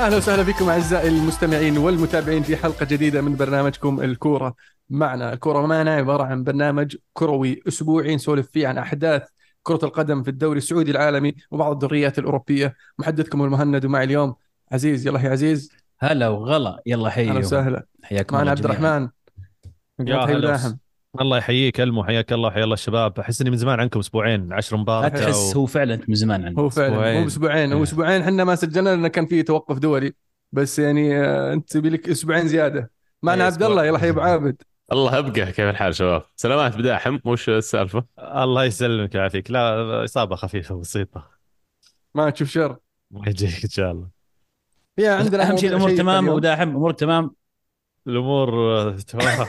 أهلا وسهلا بكم أعزائي المستمعين والمتابعين في حلقة جديدة من برنامجكم الكورة معنا. الكورة معنا عبارة عن برنامج كروي أسبوعي نسولف فيه عن أحداث كرة القدم في الدوري السعودي العالمي وبعض الدوريات الأوروبية. محدثكم المهند، ومعي اليوم عزيز. يلا يا عزيز. هلا وغلا، يلا أهلا حيهم. وسهلا. حياكم معنا الله عبد جميعا. الرحمن يا من قناة هلا داحم. الله يحييك المو، حياك الله حيا الله الشباب. احس اني من زمان عنكم اسبوعين، عشر لا مباركه تحس، هو فعلا أنت من زمان عنه. هو فعلا مو واسبوعين. بأسبوعين، هو إيه. أسبوعين حنا ما سجلنا لأنه كان فيه توقف دولي. بس يعني أنت بيلك أسبوعين زيادة. معنا اي عبد اسبوع. الله. يلا حي أبو عابد. الله ابقى. كيف الحال شباب؟ سلامات بداحم، وش السالفه؟ الله يسلمك ويعافيك. لا، اصابه خفيفه بسيطه. ما تشوف شر. الله يجيك ان شاء الله. هي بس عندنا اهم شيء مواضيع الامور شيقة تمام، ابو اليوم. داحم امور تمام. الامور تمام.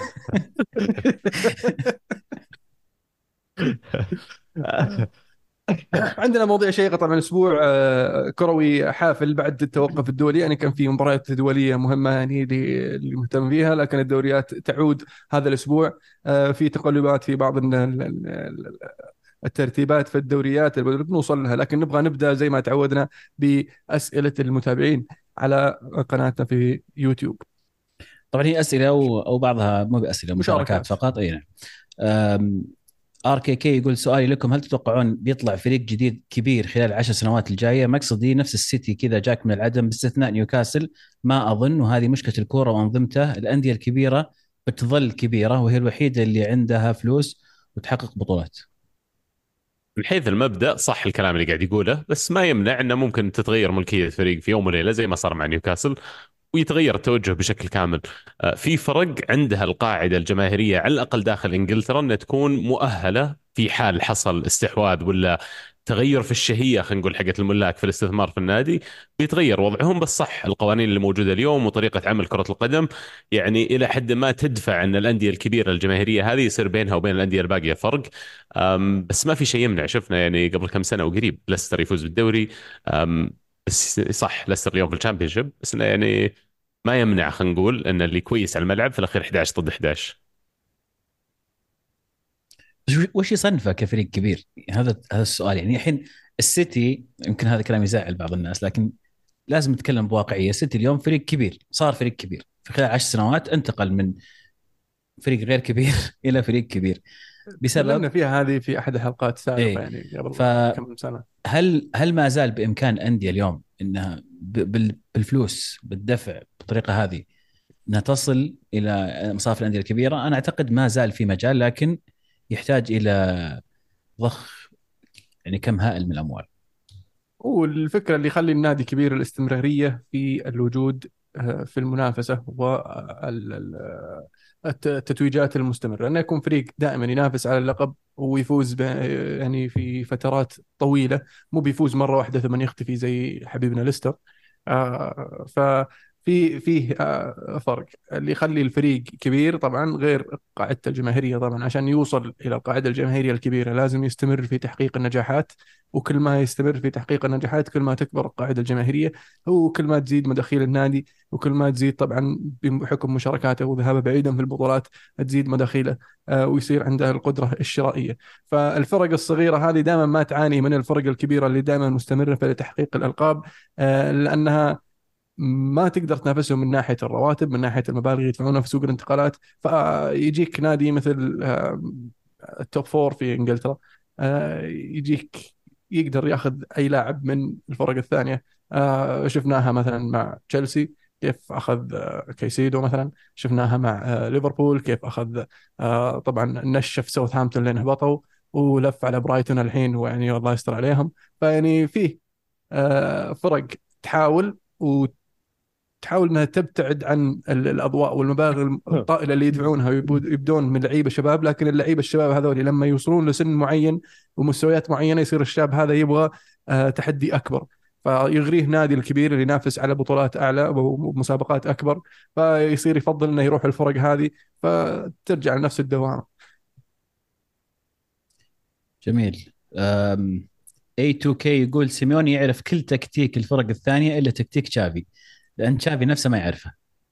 عندنا مواضيع شيقة طبعا. أسبوع كروي حافل بعد التوقف الدولي، يعني كان في مباريات دولية مهمة يعني اللي مهتم فيها، لكن الدوريات تعود هذا الأسبوع. في تقلبات في بعض الترتيبات في الدوريات اللي بنوصل لها، لكن نبغى نبدأ زي ما تعودنا بأسئلة المتابعين على قناتنا في يوتيوب. طبعا هي اسئله او بعضها مو باسئله، مشاركات مشاركات. فقط. اي نعم. ار كي كي يقول سؤالي لكم: هل تتوقعون بيطلع فريق جديد كبير خلال 10 سنوات الجايه؟ مقصدي نفس السيتي كذا جاك من العدم باستثناء نيوكاسل. ما اظن، وهذه مشكله الكوره وانظمته. الانديه الكبيره بتظل كبيره وهي الوحيده اللي عندها فلوس وتحقق بطولات. من حيث المبدا صح الكلام اللي قاعد يقوله، بس ما يمنع انه ممكن تتغير ملكيه فريق في يوم وليله زي ما صار مع نيوكاسل، ويتغير التوجه بشكل كامل. في فرق عندها القاعده الجماهيريه على الاقل داخل انجلترا انها تكون مؤهله في حال حصل استحواذ ولا تغير في الشهيه، خلينا نقول حقت الملاك في الاستثمار في النادي، بيتغير وضعهم. بس صح القوانين اللي موجوده اليوم وطريقه عمل كره القدم يعني الى حد ما تدفع ان الانديه الكبيره الجماهيريه هذه يصير بينها وبين الانديه الباقيه فرق. بس ما في شيء يمنع. شفنا يعني قبل كم سنه وقريب ليستر يفوز بالدوري. بس صح ليستر اليوم في الشامبيونشيب، بس إنه يعني ما يمنع، خلينا نقول ان اللي كويس على الملعب في الاخير 11 ضد 11. بس وش يصنفه كفريق كبير؟ يعني هذا السؤال. يعني الحين السيتي، يمكن هذا كلام يزعل بعض الناس، لكن لازم نتكلم بواقعيه. السيتي اليوم فريق كبير، صار فريق كبير في خلال 10 سنوات، انتقل من فريق غير كبير الى فريق كبير تكلمنا بسبب. فيها هذه في أحد الحلقات السابقة ايه. يعني قبل فهل كم سنة. ما زال بامكان الانديه اليوم انها بالفلوس بالدفع بالطريقه هذه انها تصل الى مصاف الانديه الكبيره؟ انا اعتقد ما زال في مجال، لكن يحتاج الى ضخ يعني كم هائل من الاموال. والفكرة اللي يخلي النادي كبير الاستمرارية في الوجود في المنافسة والتتويجات المستمرة، أنه يكون فريق دائما ينافس على اللقب ويفوز يعني في فترات طويلة، مو بيفوز مرة واحدة ثم يختفي زي حبيبنا ليستر. ففي فيه فرق اللي يخلي الفريق كبير طبعا غير قاعدته الجماهيرية. طبعا عشان يوصل إلى القاعدة الجماهيرية الكبيرة لازم يستمر في تحقيق النجاحات، وكل ما يستمر في تحقيق النجاحات كل ما تكبر القاعدة الجماهيرية، وكل ما تزيد مداخيل النادي، وكل ما تزيد طبعا بحكم مشاركاته وذهابه بعيدا في البطولات تزيد مداخيله، ويصير عنده القدرة الشرائية. فالفرق الصغيرة هذه دائما ما تعاني من الفرق الكبيرة اللي دائما مستمرة في تحقيق الألقاب، لأنها ما تقدر تنافسهم من ناحية الرواتب، من ناحية المبالغ يدفعونها في سوق الانتقالات. فيجيك نادي مثل التوب فور في انجلترا، يجيك يقدر ياخذ اي لاعب من الفرق الثانيه. شفناها مثلا مع تشيلسي كيف اخذ كايسيدو مثلا. شفناها مع ليفربول كيف اخذ طبعا نشف ساوثهامبتون لين هبطوا، ولف على برايتون الحين، ويعني الله يستر عليهم. فيعني فيه فرق تحاول تحاول انها تبتعد عن الاضواء والمبالغ الطائله اللي يدفعونها، ويبدون من لعيبه شباب، لكن اللعيبه الشباب هذول لما يوصلون لسن معين ومستويات معينه يصير الشاب هذا يبغى تحدي اكبر، فيغريه نادي الكبير اللي ينافس على بطولات اعلى ومسابقات اكبر، فيصير يفضل انه يروح الفرق هذه، فترجع لنفس الدوامه. جميل. A2K يقول سيميوني يعرف كل تكتيك الفرق الثانيه الا تكتيك تشافي، لان تشافي نفسه ما يعرفه.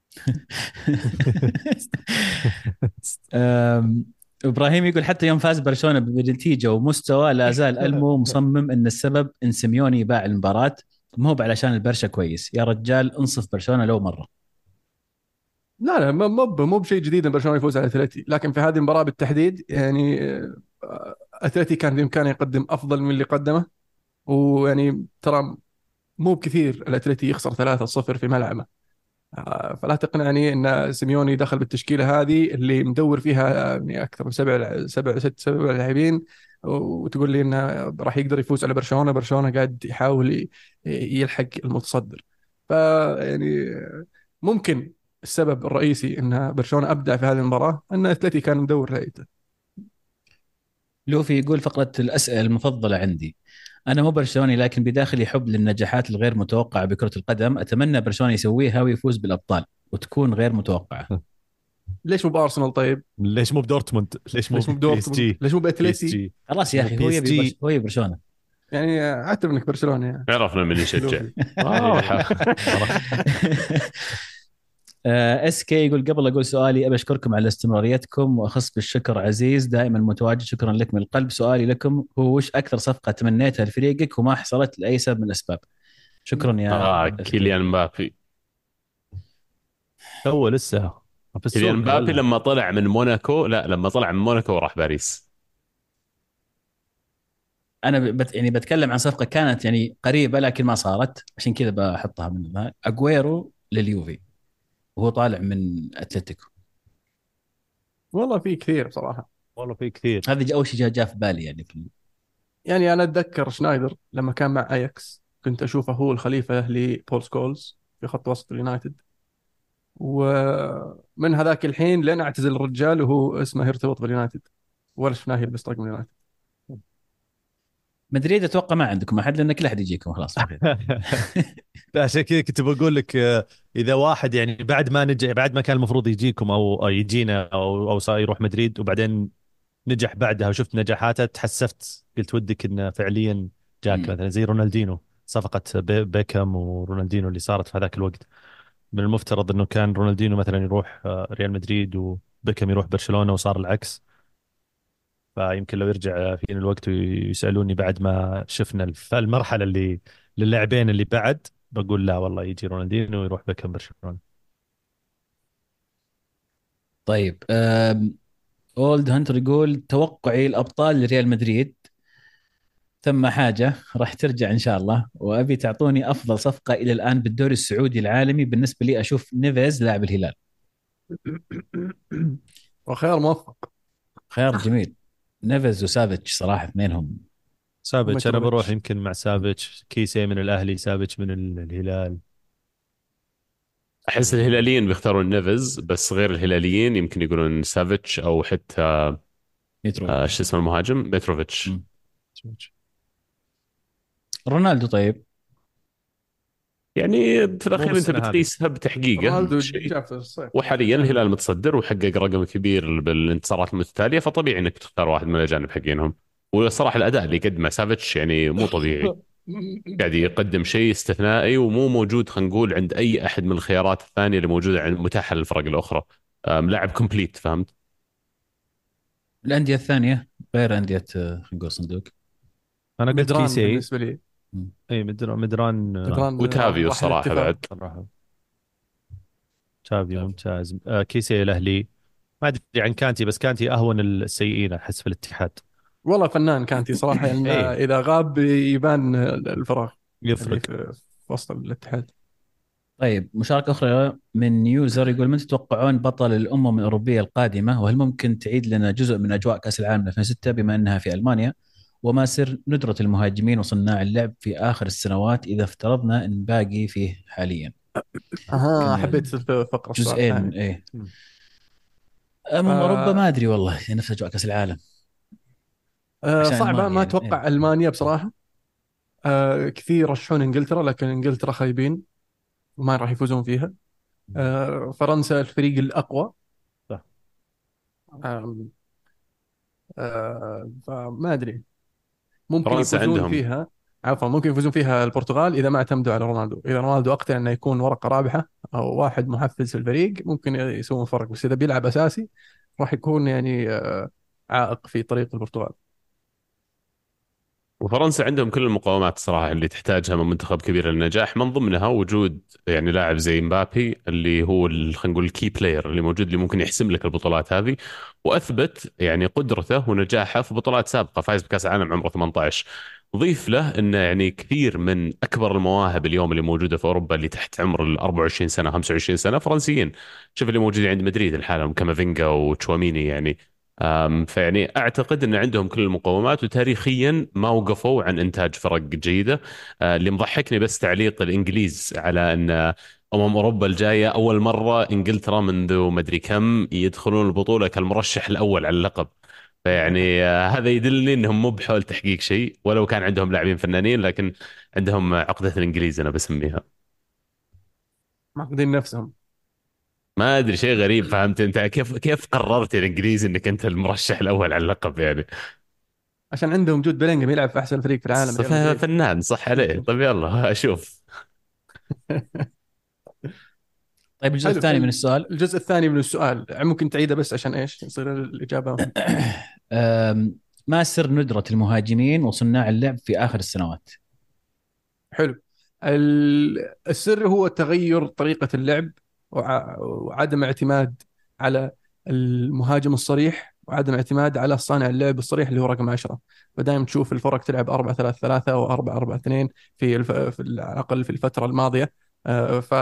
أم، ابراهيم يقول حتى يوم فاز برشلونه بنتيجه ومستوى لا زال المو مصمم ان السبب ان سيميوني باع المباراه مو علشان البرشا كويس يا رجال، انصف برشلونه لو مره. لا لا، مو بشيء جديد ان برشلونه يفوز على اتلتي، لكن في هذه المباراه بالتحديد يعني اتلتي كان بامكانه يقدم افضل من اللي قدمه. ويعني ترى مو بكثير الاتلتي يخسر 3-0 في ملعبه. فلا تقنعني ان سيميوني دخل بالتشكيله هذه اللي مدور فيها يعني اكثر من سبع لاعبين، وتقول لي انه راح يقدر يفوز على برشلونه. برشلونه قاعد يحاول يلحق المتصدر. فيعني ممكن السبب الرئيسي ان برشلونه ابدع في هذه المباراه ان اتلتي كان مدور لعيبته. لوفي يقول فقرة الأسئلة المفضلة عندي. أنا مو برشلوني لكن بداخلي حب للنجاحات الغير متوقعة بكرة القدم. أتمنى برشلونة يسويها ويفوز بالأبطال وتكون غير متوقعة. ليش مو بارسنال طيب؟ ليش مو بدورتموند؟ ليش مو ليش مو بي اس بدورتموند؟ جي؟ ليش مو بي اس باتلتي؟ جي خلاص يا مو أخي، بي اس جي. هو يبي برشلونة. يعني اعتبر انك برشلوني يعني. عرفنا من يشجع. لوفي. اس كي يقول قبل اقول سؤالي ابي اشكركم على استمراريتكم واخص بالشكر عزيز دائما متواجد، شكرا لك من القلب. سؤالي لكم هو وش اكثر صفقه تمنيتها لفريقك وما حصلت لاي سبب من الاسباب؟ شكرا يا اس كي. كيليان مبابي. هو لسه في كيليان السوق مبابي ولا؟ لما طلع من موناكو، لا لما طلع من موناكو وراح باريس. انا يعني بتكلم عن صفقه كانت يعني قريبه لكن ما صارت، عشان كذا بحطها من اجويرو لليوفي وهو طالع من اتلتيكو. والله في كثير بصراحه. والله في كثير. هذا اول شيء جاء في بالي يعني يعني انا اتذكر شنايدر لما كان مع اياكس كنت اشوفه هو الخليفه لبول سكولز في خط وسط اليونايتد. ومن هذاك الحين لين اعتزل الرجال وهو اسمه يرتبط باليونايتد، ولا شفناه يلبس طقم اليونايتد. مدريد. اتوقع ما عندكم احد لان كل احد يجيكم خلاص. لا، عشان كذا كنت بقول لك اذا واحد يعني بعد ما نجح، بعد ما كان المفروض يجيكم او يجينا او صار يروح مدريد وبعدين نجح بعدها وشفت نجاحاته، تحسفت قلت ودك انه فعليا جاك مثلا زي رونالدينو. صفقة بيكهام ورونالدينو اللي صارت في هذاك الوقت، من المفترض انه كان رونالدينو مثلا يروح ريال مدريد وبيكهام يروح برشلونة وصار العكس. فيمكن لو يرجع فينا الوقت ويسألوني بعد ما شفنا المرحلة اللي للاعبين اللي بعد، بقول لا والله يجي رونالدينو ويروح بيكهام برشلونة. طيب اولد هانتر يقول توقعي الابطال لريال مدريد، ثم حاجه راح ترجع ان شاء الله، وابي تعطوني افضل صفقه الى الان بالدوري السعودي العالمي. بالنسبه لي اشوف نيفيز لاعب الهلال. وخير موفق. خيار جميل. نيفيز وسافيتش صراحه اثنينهم. سافيتش انا بروح ومتروفيتش. يمكن مع سافيتش، كيسي من الاهلي، سافيتش من الهلال. احس الهلاليين بيختارون نيفز، بس غير الهلاليين يمكن يقولون سافيتش او حتى متروفيتش. شو اسمه المهاجم متروفيتش. مم. رونالدو طيب. يعني في مو الاخير انت بالسنة هذه. بتقيسها بتحقيقه رونالدو شيء. جاء في الصيف. وحاليا الهلال متصدر وحقق رقم كبير بالانتصارات المتتاليه، فطبيعي انك تختار واحد من الاجانب حقينهم. والصراحه الاداء اللي قدمه سافيتش يعني مو طبيعي. قاعد يقدم شيء استثنائي ومو موجود، خلينا نقول عند اي احد من الخيارات الثانيه اللي موجوده عند متاحه للفرق الاخرى. لاعب كومبليت، فهمت؟ الانديه الثانيه غير انديه خلينا نقول صندوق. انا قلت مدران كيسي. بالنسبه لي. مم. اي مدران مدران وتافيو راح الصراحه الاتفاق. بعد. صراحة. تشافي ممتاز. كيسي الاهلي. ما ادري عن كانتي، بس كانتي اهون السيئين احس في الاتحاد. والله فنان كانتي صراحه يعني ايه اذا غاب يبان الفراغ اللي يفرق. في وسط الاتحاد. طيب مشاركة أخرى من يوزر يقول من تتوقعون بطل الأمم الأوروبية القادمة، وهل ممكن تعيد لنا جزء من أجواء كأس العالم 2006 بما أنها في ألمانيا؟ وما سر ندرة المهاجمين وصناع اللعب في آخر السنوات إذا افترضنا أن باقي فيه حاليا؟ اها، كنا حبيت الفقره السؤال جزئين الثاني. إيه. مم. أوروبا آه ما أدري والله، نفس أجواء كأس العالم. عشان صعبه، ألمانيا ما يعني اتوقع المانيا بصراحه. كثير رشحون انجلترا لكن انجلترا خايبين وما راح يفوزون فيها. فرنسا الفريق الاقوى. صح. آه فما ادري، ممكن فرنسا يفوزون عندهم. فيها. عفوا، ممكن يفوزون فيها البرتغال اذا ما اعتمدوا على رونالدو. اذا رونالدو اقتنع انه يكون ورقه رابحه او واحد محفز في الفريق ممكن يسوون فرق، بس اذا بيلعب اساسي راح يكون يعني عائق في طريق البرتغال. وفرنسا عندهم كل المقومات صراحة اللي تحتاجها من منتخب كبير للنجاح، من ضمنها وجود يعني لاعب زي مبابي اللي هو خلينا نقول الكي بلاير اللي موجود، اللي ممكن يحسم لك البطولات هذه. وأثبت يعني قدرته ونجاحه في بطولات سابقة، فايز بكأس العالم عمره 18. ضيف له انه يعني كثير من اكبر المواهب اليوم اللي موجوده في اوروبا اللي تحت عمر ال 24 سنه 25 سنه فرنسيين. شوف اللي موجودين عند مدريد الحالة كامافينجا وتشواميني يعني. فيعني اعتقد ان عندهم كل المقومات، وتاريخيا ما وقفوا عن انتاج فرق جيده. اللي مضحكني بس تعليق الانجليز على ان اوروبا الجايه اول مره انجلترا منذ مدري كم يدخلون البطوله كالمرشح الاول على اللقب. فيعني هذا يدلني انهم مو بحول تحقيق شيء، ولو كان عندهم لاعبين فنانين، لكن عندهم عقده الانجليز انا بسميها. معقدين نفسهم. ما ادري، شيء غريب. فهمت انت كيف قررت الانجليزي انك انت المرشح الاول على اللقب يعني؟ عشان عندهم جود بيلينغهام يلعب في احسن فريق في العالم، ريال مدريد. فنان صح عليه. طيب يلا اشوف. طيب الجزء حلو. الثاني من السؤال. الجزء الثاني من السؤال ممكن تعيده بس عشان ايش يصير الاجابه؟ ما سر ندرة المهاجمين وصناع اللعب في آخر السنوات؟ حلو. السر هو تغير طريقة اللعب، وعدم اعتماد على المهاجم الصريح، وعدم اعتماد على صانع اللعب الصريح اللي هو رقم 10. فدائما تشوف الفرق تلعب 4-3-3 أو 4-4-2 على الأقل في الفترة الماضية. آه، ف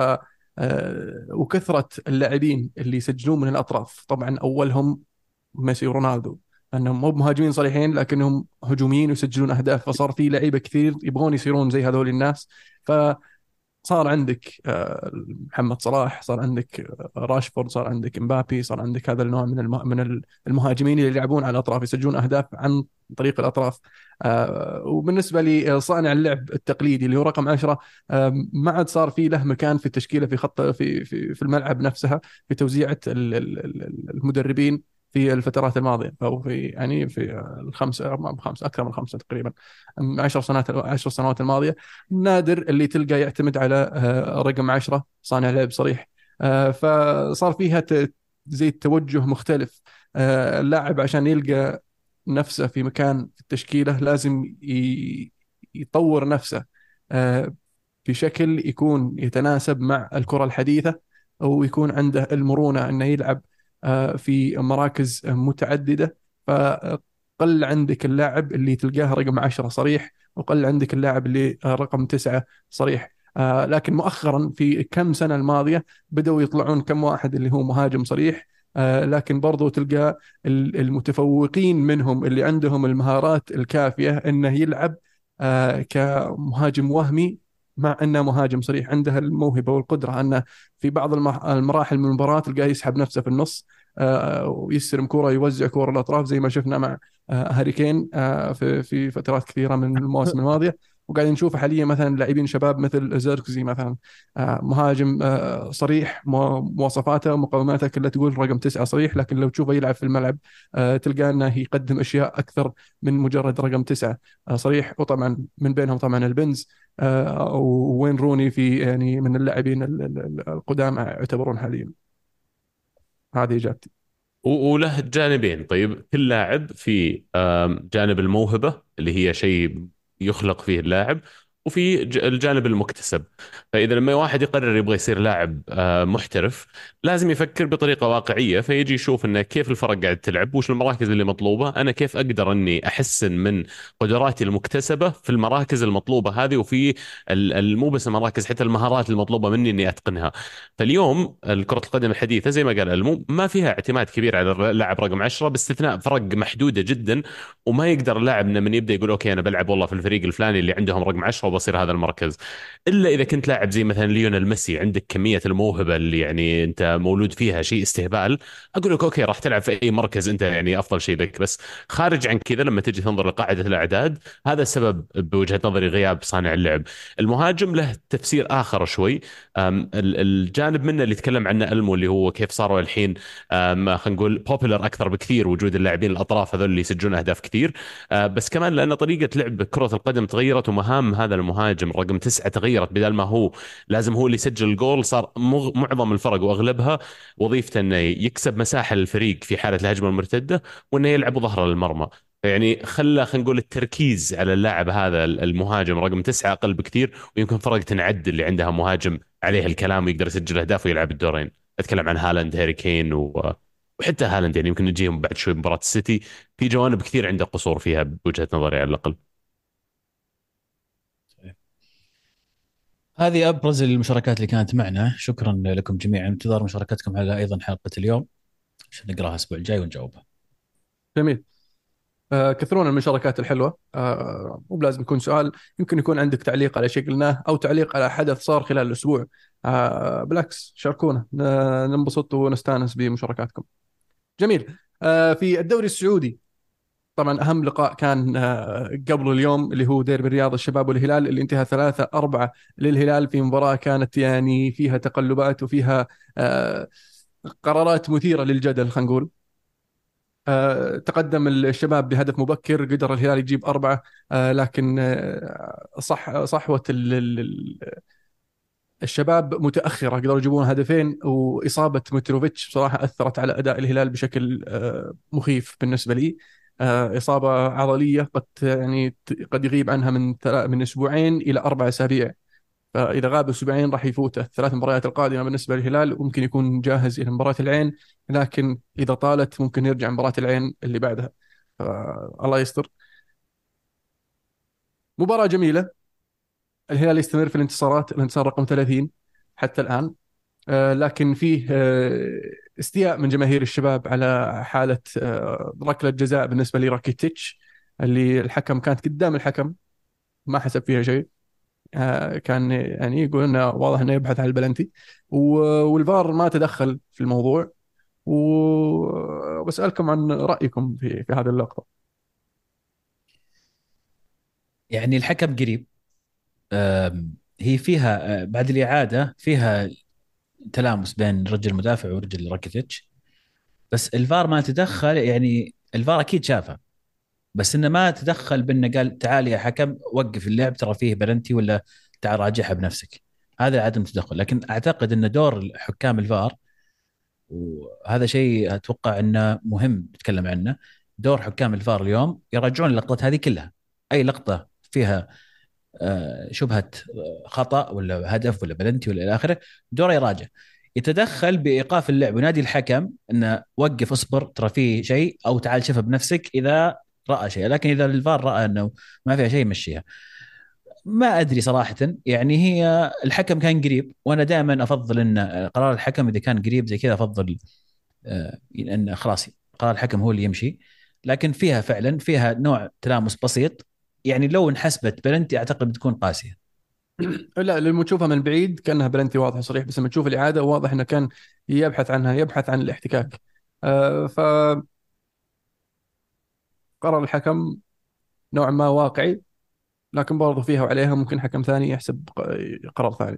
وكثرة اللاعبين اللي يسجلون من الأطراف، طبعا أولهم ميسي ورونالدو، انهم مو مهاجمين صريحين لكنهم هجوميين ويسجلون اهداف، فصار في لعيبه كثير يبغون يصيرون زي هذول الناس. فصار عندك محمد صلاح، صار عندك راشفورد، صار عندك امبابي، صار عندك هذا النوع من المهاجمين اللي يلعبون على الاطراف، يسجلون اهداف عن طريق الاطراف. وبالنسبه لصانع اللعب التقليدي اللي هو رقم 10، ما عاد صار في له مكان في التشكيله، في خط في الملعب نفسها، في توزيعه المدربين في الفترات الماضيه، او في يعني في الخمسه، ما بخمسه، اكثر من خمسه تقريبا، 10 سنوات الماضيه. نادر اللي تلقى يعتمد على رقم 10 صانع لعب صريح. فصار فيها زي التوجه مختلف. اللاعب عشان يلقى نفسه في مكان في التشكيله لازم يطور نفسه بشكل يكون يتناسب مع الكرة الحديثة، أو يكون عنده المرونة أنه يلعب في مراكز متعددة. فقل عندك اللاعب اللي تلقاه رقم 10 صريح، وقل عندك اللاعب اللي رقم 9 صريح. لكن مؤخرا في كم سنة الماضية بدأوا يطلعون كم واحد اللي هو مهاجم صريح. لكن برضو تلقى المتفوقين منهم اللي عندهم المهارات الكافية أنه يلعب كمهاجم وهمي، مع انه مهاجم صريح عنده الموهبه والقدره انه في بعض المراحل من المباراه تلقاه يسحب نفسه في النص، ويستلم كوره، يوزع كوره الاطراف زي ما شفنا مع هاري كين في فترات كثيره من المواسم الماضيه. وقاعدين نشوف حاليا مثلا لاعبين شباب مثل زيركزي مثلا، مهاجم صريح، مواصفاته ومقوماته كلها تقول رقم 9 صريح، لكن لو تشوفه يلعب في الملعب تلقاه انه يقدم اشياء اكثر من مجرد رقم 9 صريح. وطبعا من بينهم طبعا البنز وين روني، في يعني من اللاعبين القدامى يعتبرون حاليا. هذه اجابتي. وله جانبين. طيب كل لاعب في جانب الموهبة اللي هي شيء يخلق فيه اللاعب، وفي الجانب المكتسب. فإذا لما واحد يقرر يبغى يصير لاعب محترف، لازم يفكر بطريقة واقعية، فيجي يشوف انه كيف الفرق قاعد تلعب، وش المراكز اللي مطلوبة، انا كيف اقدر اني احسن من قدراتي المكتسبة في المراكز المطلوبة هذه، وفي مو بس المراكز، حتى المهارات المطلوبة مني اني اتقنها. فاليوم كرة القدم الحديثة زي ما قال المو ما فيها اعتماد كبير على اللاعب رقم 10، باستثناء فرق محدودة جدا. وما يقدر اللاعب من يبدا يقول اوكي انا بلعب والله في الفريق الفلاني اللي عندهم رقم 10 وبصير هذا المركز، الا اذا كنت لاعب زي مثلا ليونيل ميسي، عندك كمية الموهبة اللي يعني انت مولود فيها شيء استهبال، اقول لك اوكي راح تلعب في اي مركز انت يعني افضل شيء لك. بس خارج عن كذا لما تجي تنظر لقاعدة الاعداد، هذا السبب بوجهة نظري غياب صانع اللعب. المهاجم له تفسير اخر شوي. الجانب منه اللي يتكلم عنه المو، اللي هو كيف صاروا الحين خلينا نقول بوبيلر اكثر بكثير، وجود اللاعبين الاطراف هذول اللي يسجلون اهداف كثير. بس كمان لان طريقه لعب كره القدم تغيرت، ومهام هذا المهاجم رقم 9 تغيرت. بدل ما هو لازم هو اللي يسجل الجول، صار معظم الفرق واغلبها وظيفته انه يكسب مساحه للفريق في حاله الهجمه المرتده، وانه يلعب ظهر للمرمى. يعني خلينا نقول التركيز على اللاعب هذا المهاجم رقم 9 أقل بكثير، ويمكن فرق تنعد اللي عندها مهاجم عليه الكلام ويقدر يسجل أهداف ويلعب الدورين. أتكلم عن هالاند، هاري كين، وحتى هالاند يعني يمكن نجيهم بعد شوي مباراة السيتي. في جوانب كثير عنده قصور فيها بوجهة نظري على الأقل. هذه ابرز المشاركات اللي كانت معنا. شكرا لكم جميعا، انتظار مشاركتكم على ايضا حلقه اليوم عشان نقراها الاسبوع الجاي ونجاوبها. جميل. كثرونا المشاركات الحلوة. مو بلازم يكون سؤال، يمكن يكون عندك تعليق على شيء قلناه أو تعليق على حدث صار خلال الأسبوع. بالعكس شاركونا، ننبسط ونستانس بمشاركاتكم. جميل. في الدوري السعودي طبعا أهم لقاء كان قبل اليوم اللي هو ديربي الرياض، الشباب والهلال، اللي انتهى 3-4 للهلال في مباراة كانت يعني فيها تقلبات وفيها آه، قرارات مثيرة للجدل. خلينا نقول تقدم الشباب بهدف مبكر، قدر الهلال يجيب أربعة، لكن صحوة الشباب متأخرة، قدروا يجيبون هدفين، وإصابة متروفيتش بصراحة أثرت على أداء الهلال بشكل مخيف بالنسبة لي. إصابة عضلية قد يغيب عنها من أسبوعين إلى 4 أسابيع. فإذا غاب أسبوعين راح يفوت الثلاث مباريات القادمة بالنسبة للهلال، وممكن يكون جاهز إلى مباراة العين، لكن إذا طالت ممكن يرجع مباراة العين اللي بعدها. الله يستر. مباراة جميلة، الهلال يستمر في الانتصارات، الانتصار رقم 30 حتى الآن. لكن فيه استياء من جماهير الشباب على حالة ركلة جزاء بالنسبة لراكيتيتش، اللي الحكم كانت قدام الحكم ما حسب فيها شيء. كان يعني يقول انه واضح انه يبحث عن البلنتي، والفار ما تدخل في الموضوع. وبسألكم عن رأيكم في هذه اللقطة. يعني الحكم قريب. هي فيها بعد الإعادة فيها تلامس بين رجل المدافع ورجل راكيتيتش، بس الفار ما تدخل. يعني الفار أكيد شافه، بس إنه ما تدخل بأنه قال تعال يا حكم وقف اللعب ترى فيه بلنتي، ولا تعال راجعها بنفسك. هذا عدم تدخل. لكن أعتقد أن دور حكام الفار، وهذا شيء أتوقع أنه مهم نتكلم عنه، دور حكام الفار اليوم يراجعون اللقطات هذه كلها. أي لقطة فيها شبهة خطأ ولا هدف ولا بلنتي ولا إلى آخره، دوره يراجع، يتدخل بإيقاف اللعب ونادي الحكم أنه وقف اصبر ترى فيه شيء، أو تعال شوفه بنفسك إذا رأى شيء. لكن إذا الفار رأى أنه ما فيها شيء مشيها. ما أدري صراحة. يعني هي الحكم كان قريب، وأنا دائما أفضل أن قرار الحكم إذا كان قريب زي كذا أفضل أن خلاص قرار الحكم هو اللي يمشي. لكن فيها فعلا فيها نوع تلامس بسيط، يعني لو انحسبت بلنتي أعتقد بتكون قاسية. لا، لما تشوفها من بعيد كانها بلنتي واضح صريح، بس لما تشوف الإعادة واضح انه كان يبحث عنها، يبحث عن الاحتكاك. فقرار الحكم نوعا ما واقعي، لكن برضو فيها وعليها، ممكن حكم ثاني يحسب قرار ثاني.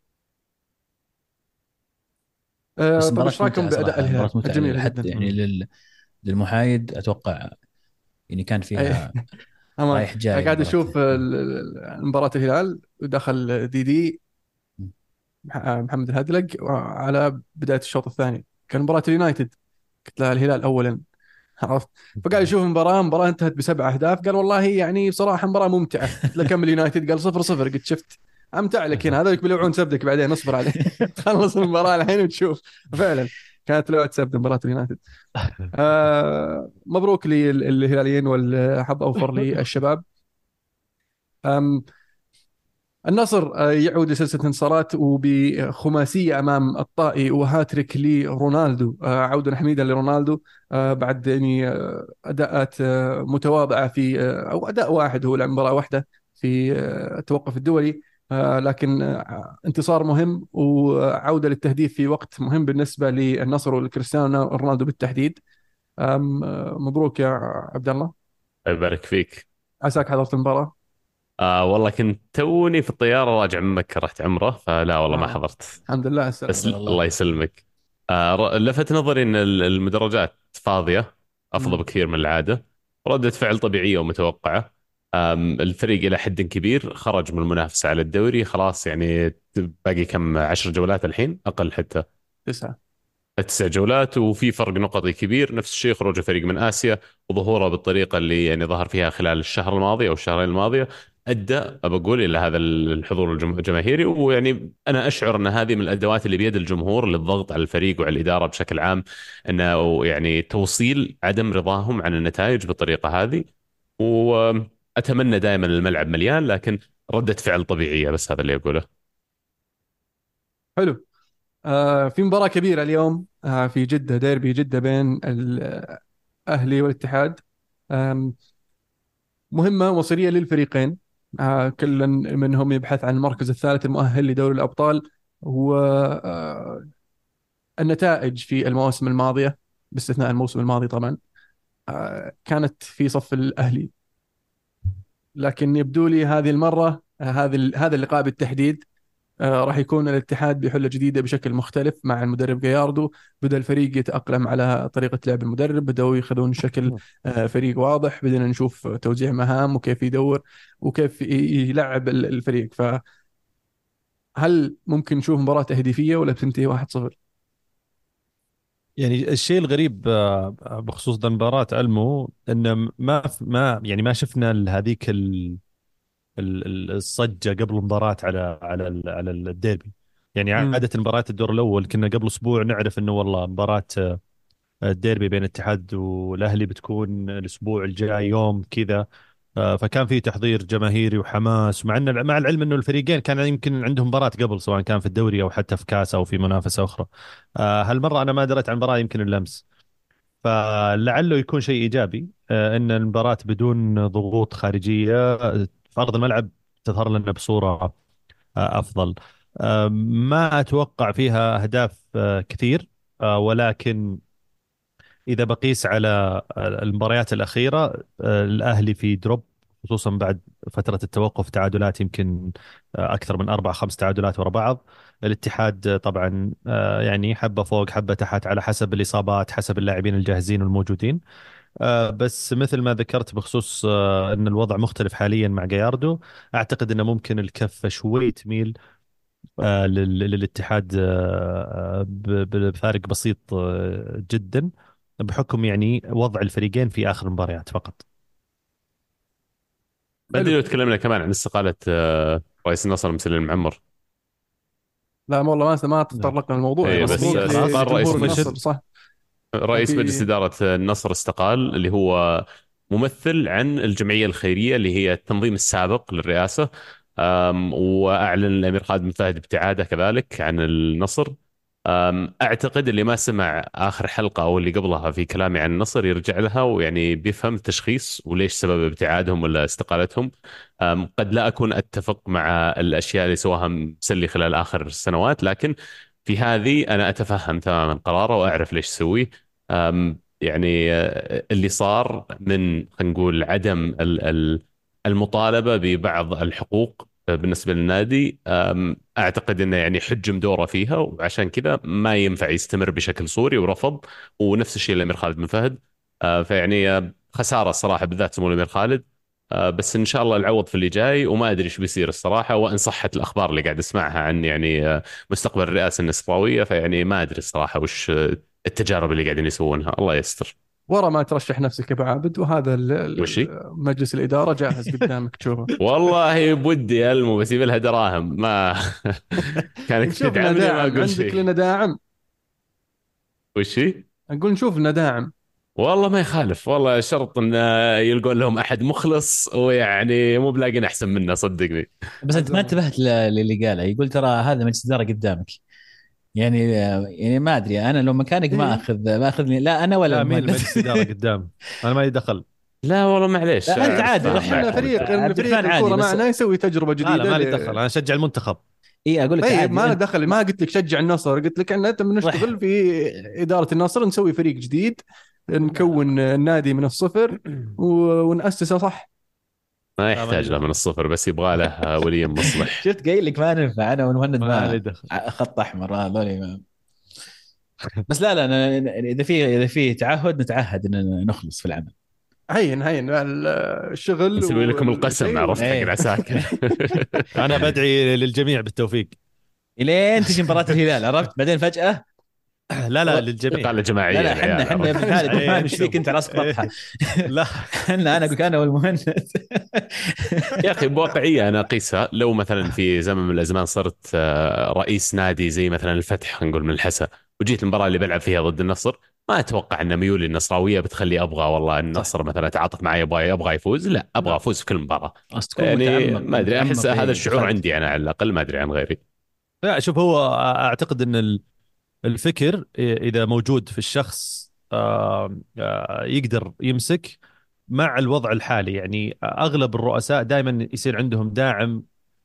بس طيب مباراة ايش رايكم ممتعة باداء صراحة، مباراة الهلال؟ ممتعة جميله حتى جدا. يعني للمحايد أتوقع يعني كان أي. فيها امان. رايح جاي قاعد المباراة. اشوف مباراه الهلال، ودخل دي محمد الهدلق على بدايه الشوط الثاني، كان مباراه اليونايتد، قلت له الهلال اولا. عرفت؟ فقاعد يشوف المباراه انتهت ب7 اهداف، قال والله يعني بصراحه مباراه ممتعه. قلت له كم اليونايتد؟ قال 0-0. قلت شفت امتع لك هنا، هذول بيلوعون سبدك بعدين، اصبر عليه. تخلص المباراه الحين وتشوف. فعلا كانت لعبه سبت مباراه اليونايتد. مبروك للهلاليين، والحظ اوفر للشباب. النصر يعود لسلسلة انتصارات وبخماسية أمام الطائي، وهاتريك لرونالدو، عودا حميدا لرونالدو بعد يعني أداءات متواضعة في أو أداء واحد، هو لعب مباراة واحدة في التوقف الدولي. لكن انتصار مهم وعودة للتهديف في وقت مهم بالنسبة للنصر والكريستيانو رونالدو بالتحديد. مبروك يا عبد الله، يبارك فيك. عساك حضرت المباراة. والله كنت توني في الطيارة راجع من مكة، رحت عمرة، فلا والله ما حضرت. الحمد لله على السلامة. بس حول الله. الله يسلمك. لفت نظري ان المدرجات فاضية، افضل مم. بكثير من العادة. ردة فعل طبيعية ومتوقعة. الفريق الى حد كبير خرج من المنافسة على الدوري خلاص، يعني باقي كم 10 جولات الحين، اقل حتى. 9. التسع جولات، وفي فرق نقطي كبير. نفس الشيء خروج فريق من آسيا وظهوره بالطريقة اللي يعني ظهر فيها خلال الشهر الماضي أو الشهرين الماضية أدى أقول إلى هذا الحضور الجماهيري. ويعني أنا أشعر أن هذه من الأدوات اللي بيد الجمهور للضغط على الفريق وعلى الإدارة بشكل عام، أنه يعني توصيل عدم رضاهم عن النتائج بالطريقة هذه. وأتمنى دائما الملعب مليان، لكن ردة فعل طبيعية، بس هذا اللي أقوله. حلو. في مباراة كبيرة اليوم في جدة، ديربي جدة بين الأهلي والاتحاد. آم، مهمة مصيرية للفريقين. كل منهم يبحث عن المركز الثالث المؤهل لدوري الأبطال. والنتائج في المواسم الماضية باستثناء الموسم الماضي طبعا كانت في صف الأهلي، لكن يبدو لي هذه المرة هذا اللقاء بالتحديد راح يكون الاتحاد بحلة جديدة بشكل مختلف مع المدرب جاياردو. بدأ الفريق يتأقلم على طريقة لعب المدرب، بدأوا ياخذون شكل فريق واضح، بدأنا نشوف توزيع مهام وكيف يدور وكيف يلعب الفريق. فهل ممكن نشوف مباراة تهديفية ولا بتنتهي 1-0؟ يعني الشيء الغريب بخصوص مباراة ألمو إن ما شفنا هذيك الصجة قبل المباراة على الديربي. يعني عادة مباريات الدور الأول كنا قبل أسبوع نعرف إنه والله مباراة الديربي بين الاتحاد والأهلي بتكون الأسبوع الجاي يوم كذا. فكان في تحضير جماهيري وحماس، مع العلم انه الفريقين كان يمكن عندهم مباراة قبل، سواء كان في الدوري او حتى في كاس او في منافسة اخرى. هالمرة انا ما دريت عن المباراة يمكن اللمس، فلعله يكون شيء ايجابي ان المباراة بدون ضغوط خارجية في ارض الملعب تظهر لنا بصورة افضل. ما اتوقع فيها اهداف كثير، ولكن إذا بقيس على المباريات الأخيرة الأهلي في دروب، خصوصا بعد فترة التوقف، تعادلات يمكن أكثر من 4-5 تعادلات ورا بعض. الاتحاد طبعا يعني حبة فوق حبة تحت على حسب الإصابات، حسب اللاعبين الجاهزين والموجودين. بس مثل ما ذكرت بخصوص أن الوضع مختلف حاليا مع جاياردو، أعتقد أنه ممكن الكفة شوي تميل للاتحاد بفارق بسيط جدا، بحكم يعني وضع الفريقين في آخر المباريات فقط. بدي لو تكلمنا كمان عن استقالة رئيس النصر مسلم المعمر. لا والله ما تطرقنا الموضوع. اي بس مبروك استقال رئيس لجمهور مجلس، النصر، صح؟ رئيس في مجلس إدارة النصر استقال، اللي هو ممثل عن الجمعية الخيرية اللي هي التنظيم السابق للرئاسة. وأعلن الأمير خالد بن فهد ابتعاده كذلك عن النصر. أعتقد اللي ما سمع آخر حلقة أو اللي قبلها في كلامي عن النصر يرجع لها ويعني بيفهم التشخيص وليش سبب ابتعادهم ولا استقالتهم. قد لا أكون أتفق مع الأشياء اللي سواها مسلي خلال آخر السنوات، لكن في هذه أنا أتفهم تماما قراره وأعرف ليش سويه. يعني اللي صار من خلينا نقول عدم المطالبة ببعض الحقوق بالنسبة للنادي، أعتقد أنه يعني حجم دوره فيها، وعشان كذا ما ينفع يستمر بشكل صوري ورفض. ونفس الشيء الأمير خالد بن فهد. فيعني خسارة الصراحة بالذات سمو الأمير خالد. بس إن شاء الله العوض في اللي جاي، وما أدري إيش بيصير الصراحة. وإن صحت الأخبار اللي قاعد أسمعها عن يعني مستقبل الرئاسة النصراوية، فيعني ما أدري الصراحة وش التجارب اللي قاعدين يسوونها. الله يستر. ورا ما ترشح نفسك يا ابو عابد، وهذا وشي مجلس الاداره جاهز قدامك تشوفه. والله بودي ألمو، بس يبي لها دراهم. ما كانك نشوف لنا تدعمني ما داعم، أقول عندك شيء. لنا داعم. وشي نقول نشوف لنا داعم. والله ما يخالف، والله شرط ان يلقون لهم احد مخلص، ويعني مو بلاقين احسن منه صدقني. بس انت ما انتبهت للي قاله، يقول ترى هذا مجلس اداره قدامك. يعني ما ادري، انا لو مكانك ما إيه؟ اخذني، لا انا ولا لا، مين المهندس. المجلس إدارة قدام؟ أنا ما لي دخل. لا والله معليش، لا انت عادي، فاهم رح احنا معك. فريق عبد فريق الرحمن عادي، الكوره بس معنا يسوي تجربه جديده. لا ما لي دخل، أنا أشجع المنتخب. اي اقول لك طيب عادي. ما له أنت دخل، ما قلت لك شجع النصر، قلت لك احنا بنشتغل في اداره النصر، نسوي فريق جديد، نكون النادي من الصفر ونأسسه صح. ما لا ما لي يحتاج له دخل. من الصفر، بس يبغى له ولي مصلح. شفت قايل لك ما ننفع انا والمهند، ما لي ما دخل. خط احمر هذول بس لا اذا في تعهد نتعهد ان نخلص في العمل. هين الشغل نسوي لكم القسم، عرفت، حق إيه. العساكر. أنا بدعي للجميع بالتوفيق. الين تجي مباراه الهلال، عرفت، بعدين فجاه لا للجميع. إقالة جماعية لا لا العيال، احنا عرفت؟ بالفعل إيه، بالفعل ايش فيك انت راسك إيه. بطحه. لا انا اقول انا والمهند. يا أخي بواقعية أنا أقيسها، لو مثلا في زمن من الأزمان صرت رئيس نادي زي مثلا الفتح، خلينا نقول من الحسا، وجيت المباراة اللي بلعب فيها ضد النصر، ما أتوقع أن ميولي النصراوية بتخلي أبغى والله صح. النصر مثلا تعاطف معي، أبغى يفوز. لا، أبغى لا. أفوز في كل مباراة. بس تكون يعني متعمق ما أدري، أحس متعمق هذا إيه، الشعور خالد. عندي أنا على الأقل، ما أدري عن غيري. لا شوف، هو اعتقد ان الفكر اذا موجود في الشخص يقدر يمسك مع الوضع الحالي. يعني اغلب الرؤساء دائما يصير عندهم داعم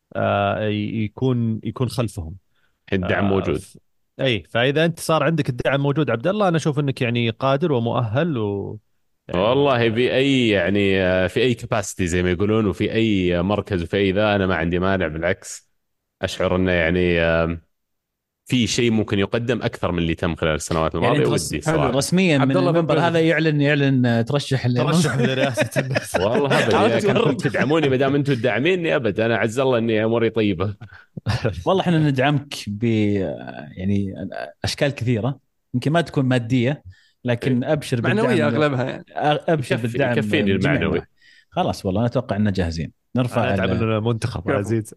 يكون خلفهم. الدعم آه، موجود. ف- اي فاذا انت صار عندك الدعم موجود عبد الله، انا اشوف انك يعني قادر ومؤهل يعني والله في اي يعني في اي كباسيتي زي ما يقولون، وفي اي مركز وفي اي ذا، انا ما عندي مانع، بالعكس اشعر انه يعني في شيء ممكن يقدم اكثر من اللي تم خلال السنوات يعني الماضيه، انت ودي حلو. صراحه. رسميا من عبد الله المنبر بن هذا يعلن ترشح ترشح لرئاسة الناس. والله ابد، اذا عرفت كنتم ورد. تدعموني ما دام انتم تدعميني ابد، انا عز الله اني اموري طيبه. والله احنا ندعمك يعني اشكال كثيره، يمكن ما تكون ماديه، لكن ابشر معنوية بالدعم. أغلبها يعني. ابشر بالدعم يكفيني من جميع المعنوي. النواحي. خلاص والله انا اتوقع اننا جاهزين انا نرفع ادعم المنتخب كفو. عزيز.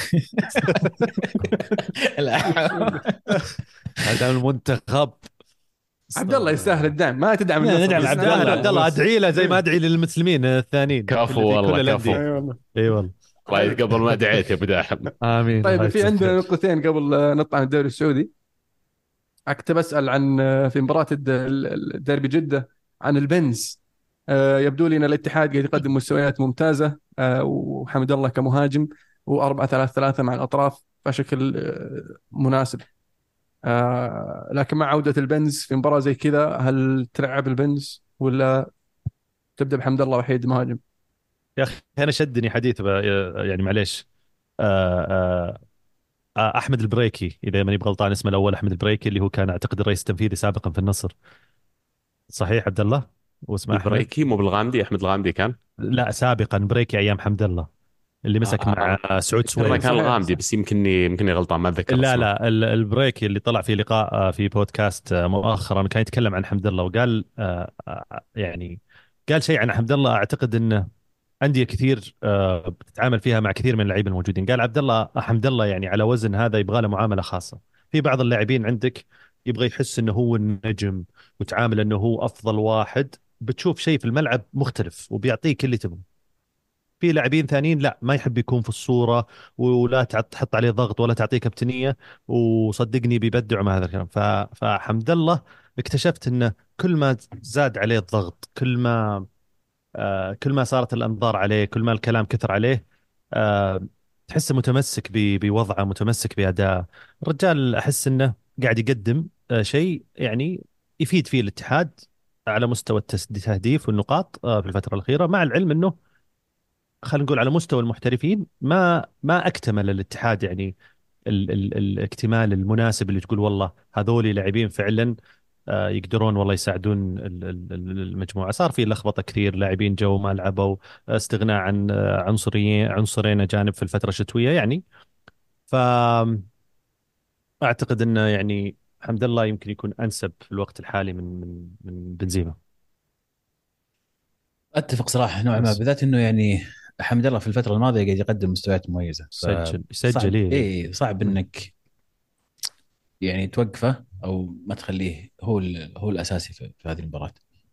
لا. ادعم المنتخب. عبد الله يستاهل الدعم، ما تدعم النصر ندعم بس. عبد يستاهل الله. عبد الله، بس. ادعي له زي ما إيه. ادعي للمسلمين الثانيين كفو في والله، كل كفو. الانديه. اي والله. اي والله. الله يتقبل ما دعيت يا ابو داحم. امين. الله طيب في يجزاك عندنا خير. نقطتين قبل نطلع من الدوري السعودي. كنت بسأل عن في مباراة الديربي جدة عن البنز. يبدو لي ان الاتحاد قاعد يقدم مستويات ممتازة، وحمد الله كمهاجم، و4-3-3 مع الأطراف فشكل مناسب. لكن مع عودة البنز في مباراة زي كذا، هل تلعب البنز ولا تبدأ بحمد الله وحيد مهاجم؟ يا اخي انا شدني حديث يعني معليش. آه، آه، احمد البريكي، اذا ماني بغلطان اسمه الاول احمد البريكي، اللي هو كان اعتقد الرئيس التنفيذي سابقا في النصر. صحيح عبد الله؟ واسمه احمد. البريكي مو بالغامدي، احمد الغامدي كان. لا سابقا بريكي ايام حمد الله، اللي مسك مع سعود ذكرنا سويد. كان صحيح الغامدي، صح. بس يمكنني غلطان، ما اتذكر لا اسمه. لا البريكي اللي طلع في لقاء في بودكاست مؤخرا، كان يتكلم عن حمد الله وقال يعني قال شيء عن حمد الله. اعتقد انه أندية كثير بتتعامل فيها مع كثير من اللاعبين الموجودين. قال عبد الله حمد الله يعني على وزن هذا يبغى له معاملة خاصة. في بعض اللاعبين عندك يبغى يحس انه هو النجم وتعامل انه هو افضل واحد، بتشوف شيء في الملعب مختلف وبيعطيك اللي تبغى. في لاعبين ثانيين لا، ما يحب يكون في الصورة، ولا تحط عليه ضغط ولا تعطيه كابتنية، وصدقني بيبدعوا مع هذا الكلام. فحمد الله اكتشفت انه كل ما زاد عليه الضغط، كل ما صارت الأنظار عليه، كل ما الكلام كثر عليه، آه، تحسه متمسك بوضعه، متمسك بأداء الرجال. أحس أنه قاعد يقدم شيء يعني يفيد فيه الاتحاد على مستوى التهديف والنقاط في الفترة الأخيرة، مع العلم أنه خلينا نقول على مستوى المحترفين ما أكتمل الاتحاد يعني الاكتمال المناسب اللي تقول والله هذول لاعبين فعلا يقدرون والله يساعدون المجموعة. صار في لخبطة كثير، لاعبين جو ما لعبوا، استغناء عن عنصرين أجانب في الفترة الشتوية يعني. فأعتقد أنه يعني حمد الله يمكن يكون أنسب في الوقت الحالي من بنزيما. اتفق صراحه نوعا ما، بس بالذات انه يعني حمد الله في الفتره الماضيه قاعد يقدم مستويات مميزه. يسجل إيه. صعب انك يعني توقفه او ما تخليه هو الاساسي في هذه المباراه.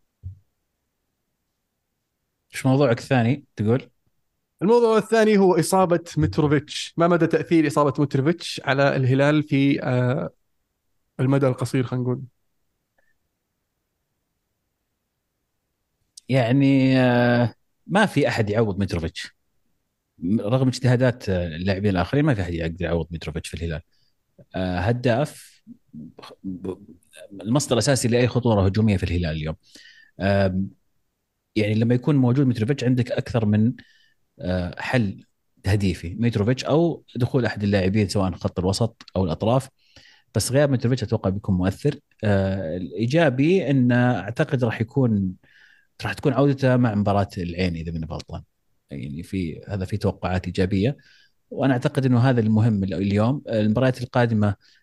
ايش موضوعك الثاني تقول؟ الموضوع الثاني هو إصابة متروفيتش. ما مدى تأثير إصابة متروفيتش على الهلال في المدى القصير، خلينا نقول؟ يعني ما في احد يعوض متروفيتش رغم اجتهادات اللاعبين الاخرين. ما في احد يقدر يعوض متروفيتش في الهلال. هداف، المصدر الاساسي لاي خطوره هجوميه في الهلال اليوم. يعني لما يكون موجود متروفيتش عندك اكثر من حل تهديفي، متروفيتش او دخول احد اللاعبين سواء خط الوسط او الاطراف. بس غياب متروفيتش اتوقع بيكون مؤثر. الايجابي ان اعتقد راح تكون عودته مع مباراه العين اذا من غلطان. يعني في توقعات ايجابيه، وانا اعتقد انه هذا المهم اليوم. المباريات القادمه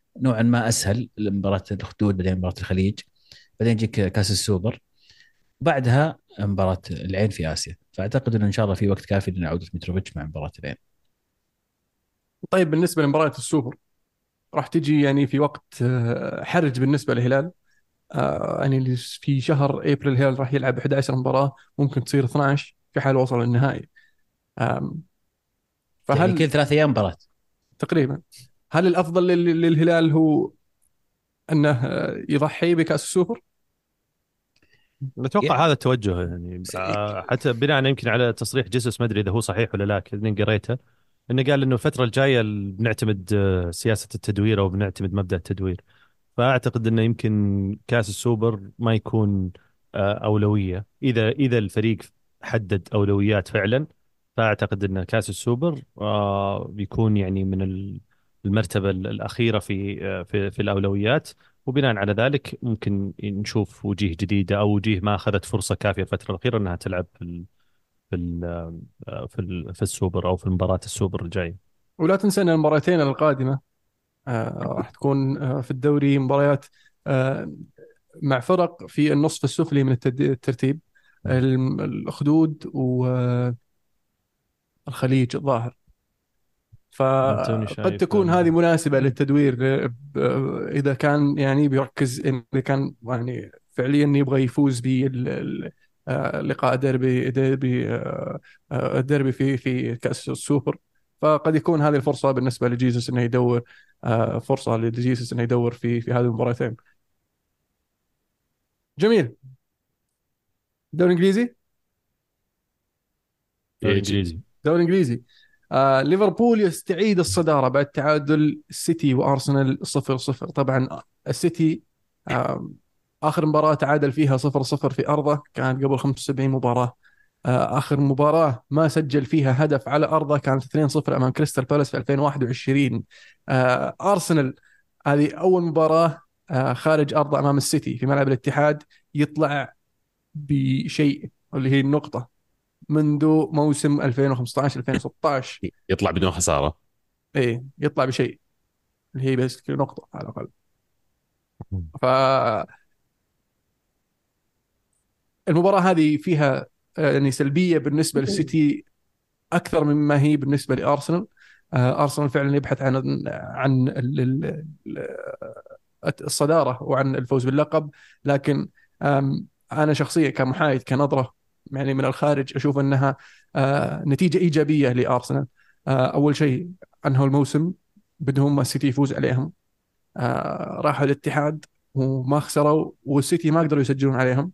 نوعا ما اسهل، مباراه الاخدود بعدين مباراه الخليج، بعدين يجيك كاس السوبر، بعدها مباراه العين في اسيا. فاعتقد انه ان شاء الله في وقت كافي لعوده متروفيتش مع مباراه العين. طيب بالنسبة لمباراة السوبر راح تجي يعني في وقت حرج بالنسبة للهلال. يعني في شهر ابريل الهلال راح يلعب 11 مباراة، ممكن تصير 12 في حال وصل النهائي. آم، يعني فهل كل 3 ايام مباراه. تقريبا هل الافضل للهلال هو انه يضحي بكأس السوبر؟ اتوقع هذا التوجه يعني، س- حتى بناء يمكن على تصريح جيسوس، ما ادري اذا هو صحيح ولا لا، كذا قريته انه قال انه الفتره الجايه بنعتمد سياسه التدوير او بنعتمد مبدا التدوير. فاعتقد انه يمكن كاس السوبر ما يكون اولويه، اذا الفريق حدد اولويات فعلا. فاعتقد ان كاس السوبر بيكون يعني من المرتبه الاخيره في الاولويات. وبناء على ذلك ممكن نشوف وجيه جديده او وجيه ما اخذت فرصه كافيه الفتره الاخيره انها تلعب في ال في السوبر او في مباراه السوبر الجايه. ولا تنسى ان المباراتين القادمة راح تكون في الدوري مباريات آه، مع فرق في النصف السفلي من الترتيب، الأخدود والخليج الظاهر. توني فقد شايف تكون هذه مناسبة للتدوير إذا كان يعني بيركز، إذا كان يعني فعليا يبغى يفوز لقاء الديربي في كأس السوبر. فقد يكون هذه الفرصة بالنسبة لجيسوس إنه يدور، فرصة لجيسوس إنه يدور في هذه المباراتين. جميل. دوري إنجليزي. دوري انجليزي. دوري انجليزي. ليفربول يستعيد الصدارة بعد تعادل السيتي وارسنال 0-0. طبعا السيتي آه اخر مباراة تعادل فيها 0-0 في ارضه كانت قبل 75 مباراة. اخر مباراة ما سجل فيها هدف على ارضه كانت 2-0 امام كريستال بالاس في 2021. ارسنال هذه اول مباراة خارج ارضه امام السيتي في ملعب الاتحاد يطلع بشيء اللي هي النقطة منذ موسم 2015 2016. يطلع بدون خساره. ايه يطلع بشيء اللي هي بس نقطة على الأقل. فالمباراة هذه فيها يعني سلبية بالنسبة للسيتي أكثر مما هي بالنسبة لأرسنال. أرسنال فعلا يبحث عن الصدارة وعن الفوز باللقب. لكن أنا شخصيا كمحايد كنظرة يعني من الخارج أشوف أنها نتيجة إيجابية لأرسنال. أول شيء أنهوا الموسم بدون ما السيتي يفوز عليهم. راحوا الاتحاد وما خسروا والسيتي ما قدروا يسجلون عليهم.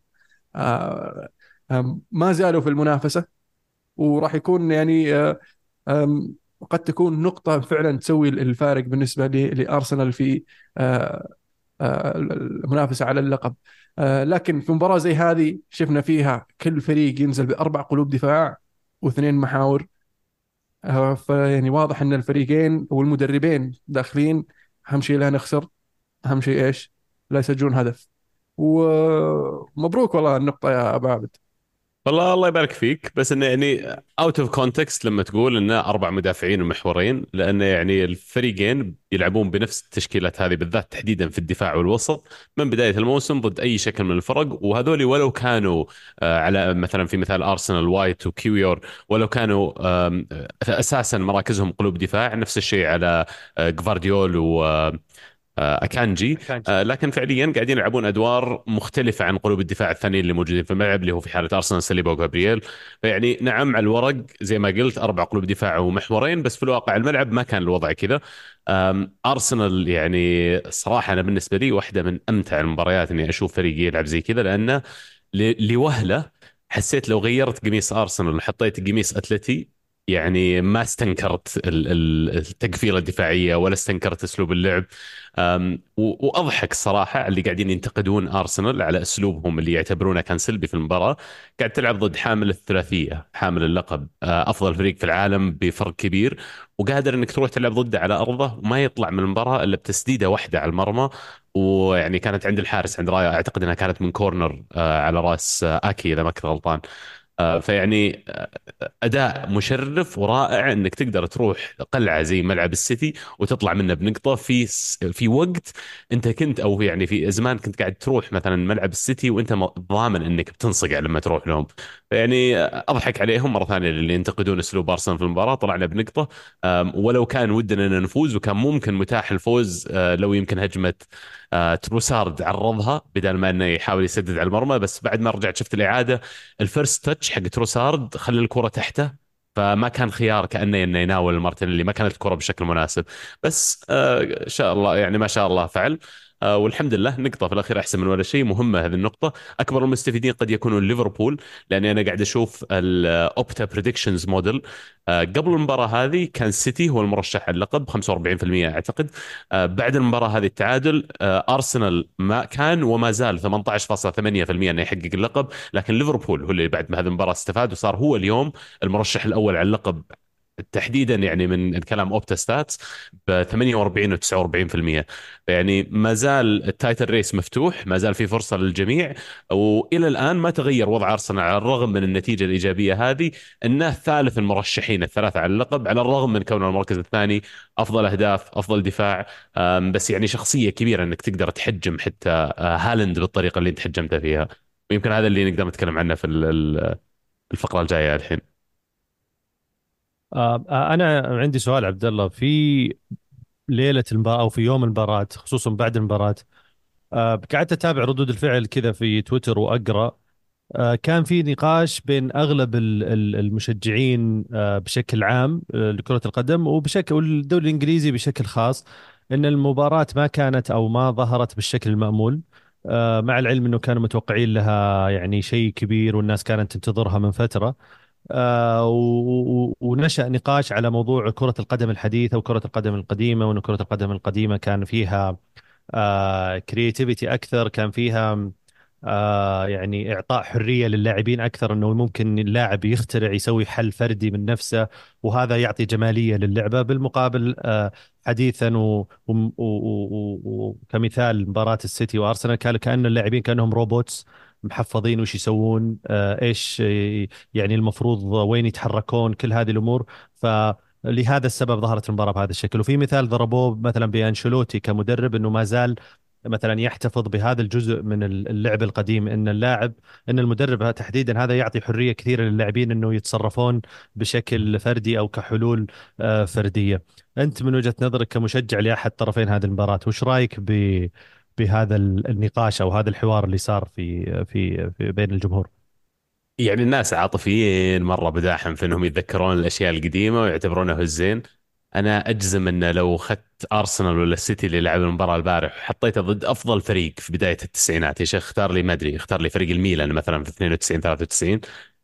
ما زالوا في المنافسة وراح يكون يعني قد تكون نقطة فعلا تسوي الفارق بالنسبة لأرسنال في آه، المنافسة على اللقب. لكن في مباراة زي هذه شفنا فيها كل فريق ينزل بأربع قلوب دفاع واثنين محاور. فيعني واضح أن الفريقين والمدربين داخلين أهم شيء لا نخسر، اهم شيء ايش؟ لا يسجلون هدف. ومبروك والله النقطة يا ابو عابد. والله الله يبارك فيك، بس انه يعني اوت اوف كونتكست لما تقول انه اربع مدافعين ومحورين، لانه يعني الفريقين يلعبون بنفس التشكيلات هذه بالذات تحديدا في الدفاع والوسط من بدايه الموسم ضد اي شكل من الفرق. وهذول ولو كانوا على مثلا في مثال ارسنال وايت وكيويور، ولو كانوا اساسا مراكزهم قلوب دفاع، نفس الشيء على جفارديول و اكانجي. كانجي. لكن فعليا قاعدين يلعبون ادوار مختلفه عن قلوب الدفاع الثانيين اللي موجودين في الملعب، اللي هو في حاله ارسنال ساليبا وجابرييل. فيعني نعم على الورق زي ما قلت اربع قلوب دفاع ومحورين، بس في الواقع الملعب ما كان الوضع كذا. ارسنال يعني صراحه انا بالنسبه لي واحده من امتع المباريات اني اشوف فريق يلعب زي كذا، لانه لوهله حسيت لو غيرت قميص ارسنال وحطيت قميص اتلتي يعني ما استنكرت التقفيله الدفاعيه ولا استنكرت اسلوب اللعب. واضحك الصراحه اللي قاعدين ينتقدون ارسنال على اسلوبهم اللي يعتبرونه كان سلبي في المباراه. قاعد تلعب ضد حامل الثلاثيه، حامل اللقب، افضل فريق في العالم بفرق كبير، وقادر انك تروح تلعب ضده على ارضه وما يطلع من المباراه الا بتسديده واحده على المرمى. ويعني كانت عند الحارس، عند رايا اعتقد انها كانت من كورنر على راس اكي اذا ما كنت غلطان. فيعني اداء مشرف ورائع انك تقدر تروح قلعه زي ملعب السيتي وتطلع منه بنقطه في وقت انت كنت، او يعني في زمان كنت قاعد تروح مثلا ملعب السيتي وانت ضامن انك بتنصقع لما تروح لهم. يعني اضحك عليهم مره ثانيه اللي ينتقدون اسلوب ارسنال في المباراه. طلعنا بنقطه، ولو كان ودنا ان نفوز وكان ممكن متاح الفوز لو يمكن هجمه تروسارد عرضها بدل ما انه يحاول يسدد على المرمى. بس بعد ما رجعت شفت الاعاده، الفيرست تاتش حق تروسارد خلى الكره تحته، فما كان خيار كانه انه يناول مارتينيلي، ما كانت الكره بشكل مناسب. بس ان شاء الله يعني ما شاء الله فعل. والحمد لله نقطة في الأخير أحسن من ولا شيء. مهمة هذه النقطة. أكبر المستفيدين قد يكونوا ليفربول، لأني أنا قاعد أشوف الأوبتا بريدكشنز موديل. قبل المباراة هذه كان سيتي هو المرشح على اللقب 45% أعتقد. بعد المباراة هذه التعادل، أرسنال ما كان وما زال 18.8% أنه يحقق اللقب، لكن ليفربول هو اللي بعد ما هذه المباراة استفاد وصار هو اليوم المرشح الأول على اللقب تحديدا، يعني من كلام اوبتا ستاتس ب 48 و 49%. يعني ما زال التايتل ريس مفتوح، ما زال في فرصة للجميع. والى الان ما تغير وضع ارسنال على الرغم من النتيجة الإيجابية هذه، انه ثالث المرشحين الثلاثة على اللقب، على الرغم من كونه المركز الثاني. افضل اهداف، افضل دفاع. بس يعني شخصية كبيرة انك تقدر تحجم حتى هالاند بالطريقة اللي انت حجمتها فيها. ويمكن هذا اللي نقدر نتكلم عنه في الفقرة الجاية الحين. انا عندي سؤال عبد الله. في ليله المباراه او في يوم المباراه، خصوصا بعد المباراه، قعدت اتابع ردود الفعل كذا في تويتر واقرا. كان في نقاش بين اغلب المشجعين بشكل عام لكره القدم وبشكل، والدوري الانجليزي بشكل خاص، ان المباراه ما كانت او ما ظهرت بالشكل المامول. مع العلم انه كانوا متوقعين لها يعني شيء كبير والناس كانت تنتظرها من فتره. ونشأ نقاش على موضوع كرة القدم الحديثة وكرة القدم القديمة، وأن كرة القدم القديمة كان فيها كرياتيفيتي أكثر، كان فيها يعني إعطاء حرية للاعبين أكثر، أنه ممكن اللاعب يخترع يسوي حل فردي من نفسه، وهذا يعطي جمالية للعبة. بالمقابل حديثا وكمثال مباراة السيتي وأرسنال، كأن اللاعبين كأنهم روبوتس محفظين وش يسوون، ايش يعني المفروض وين يتحركون، كل هذه الامور. فلهذا السبب ظهرت المباراه بهذا الشكل. وفي مثال ضربوه مثلا بانشيلوتي كمدرب، انه ما زال مثلا يحتفظ بهذا الجزء من اللعب القديم، ان اللاعب، ان المدرب تحديدا هذا يعطي حريه كثيره للاعبين انه يتصرفون بشكل فردي او كحلول فرديه. انت من وجهه نظرك كمشجع لاحد طرفين هذه المباراه، وش رايك بهذا النقاش او هذا الحوار اللي صار في بين الجمهور؟ يعني الناس عاطفيين مرة بداحم في انهم يتذكرون الاشياء القديمة ويعتبرونه الزين. انا اجزم انه لو اخذت ارسنال ولا السيتي اللي لعب المباراة البارح وحطيته ضد افضل فريق في بداية التسعينات، يا شيخ اختار لي، ما ادري، اختار لي فريق الميلان مثلا في 92 93،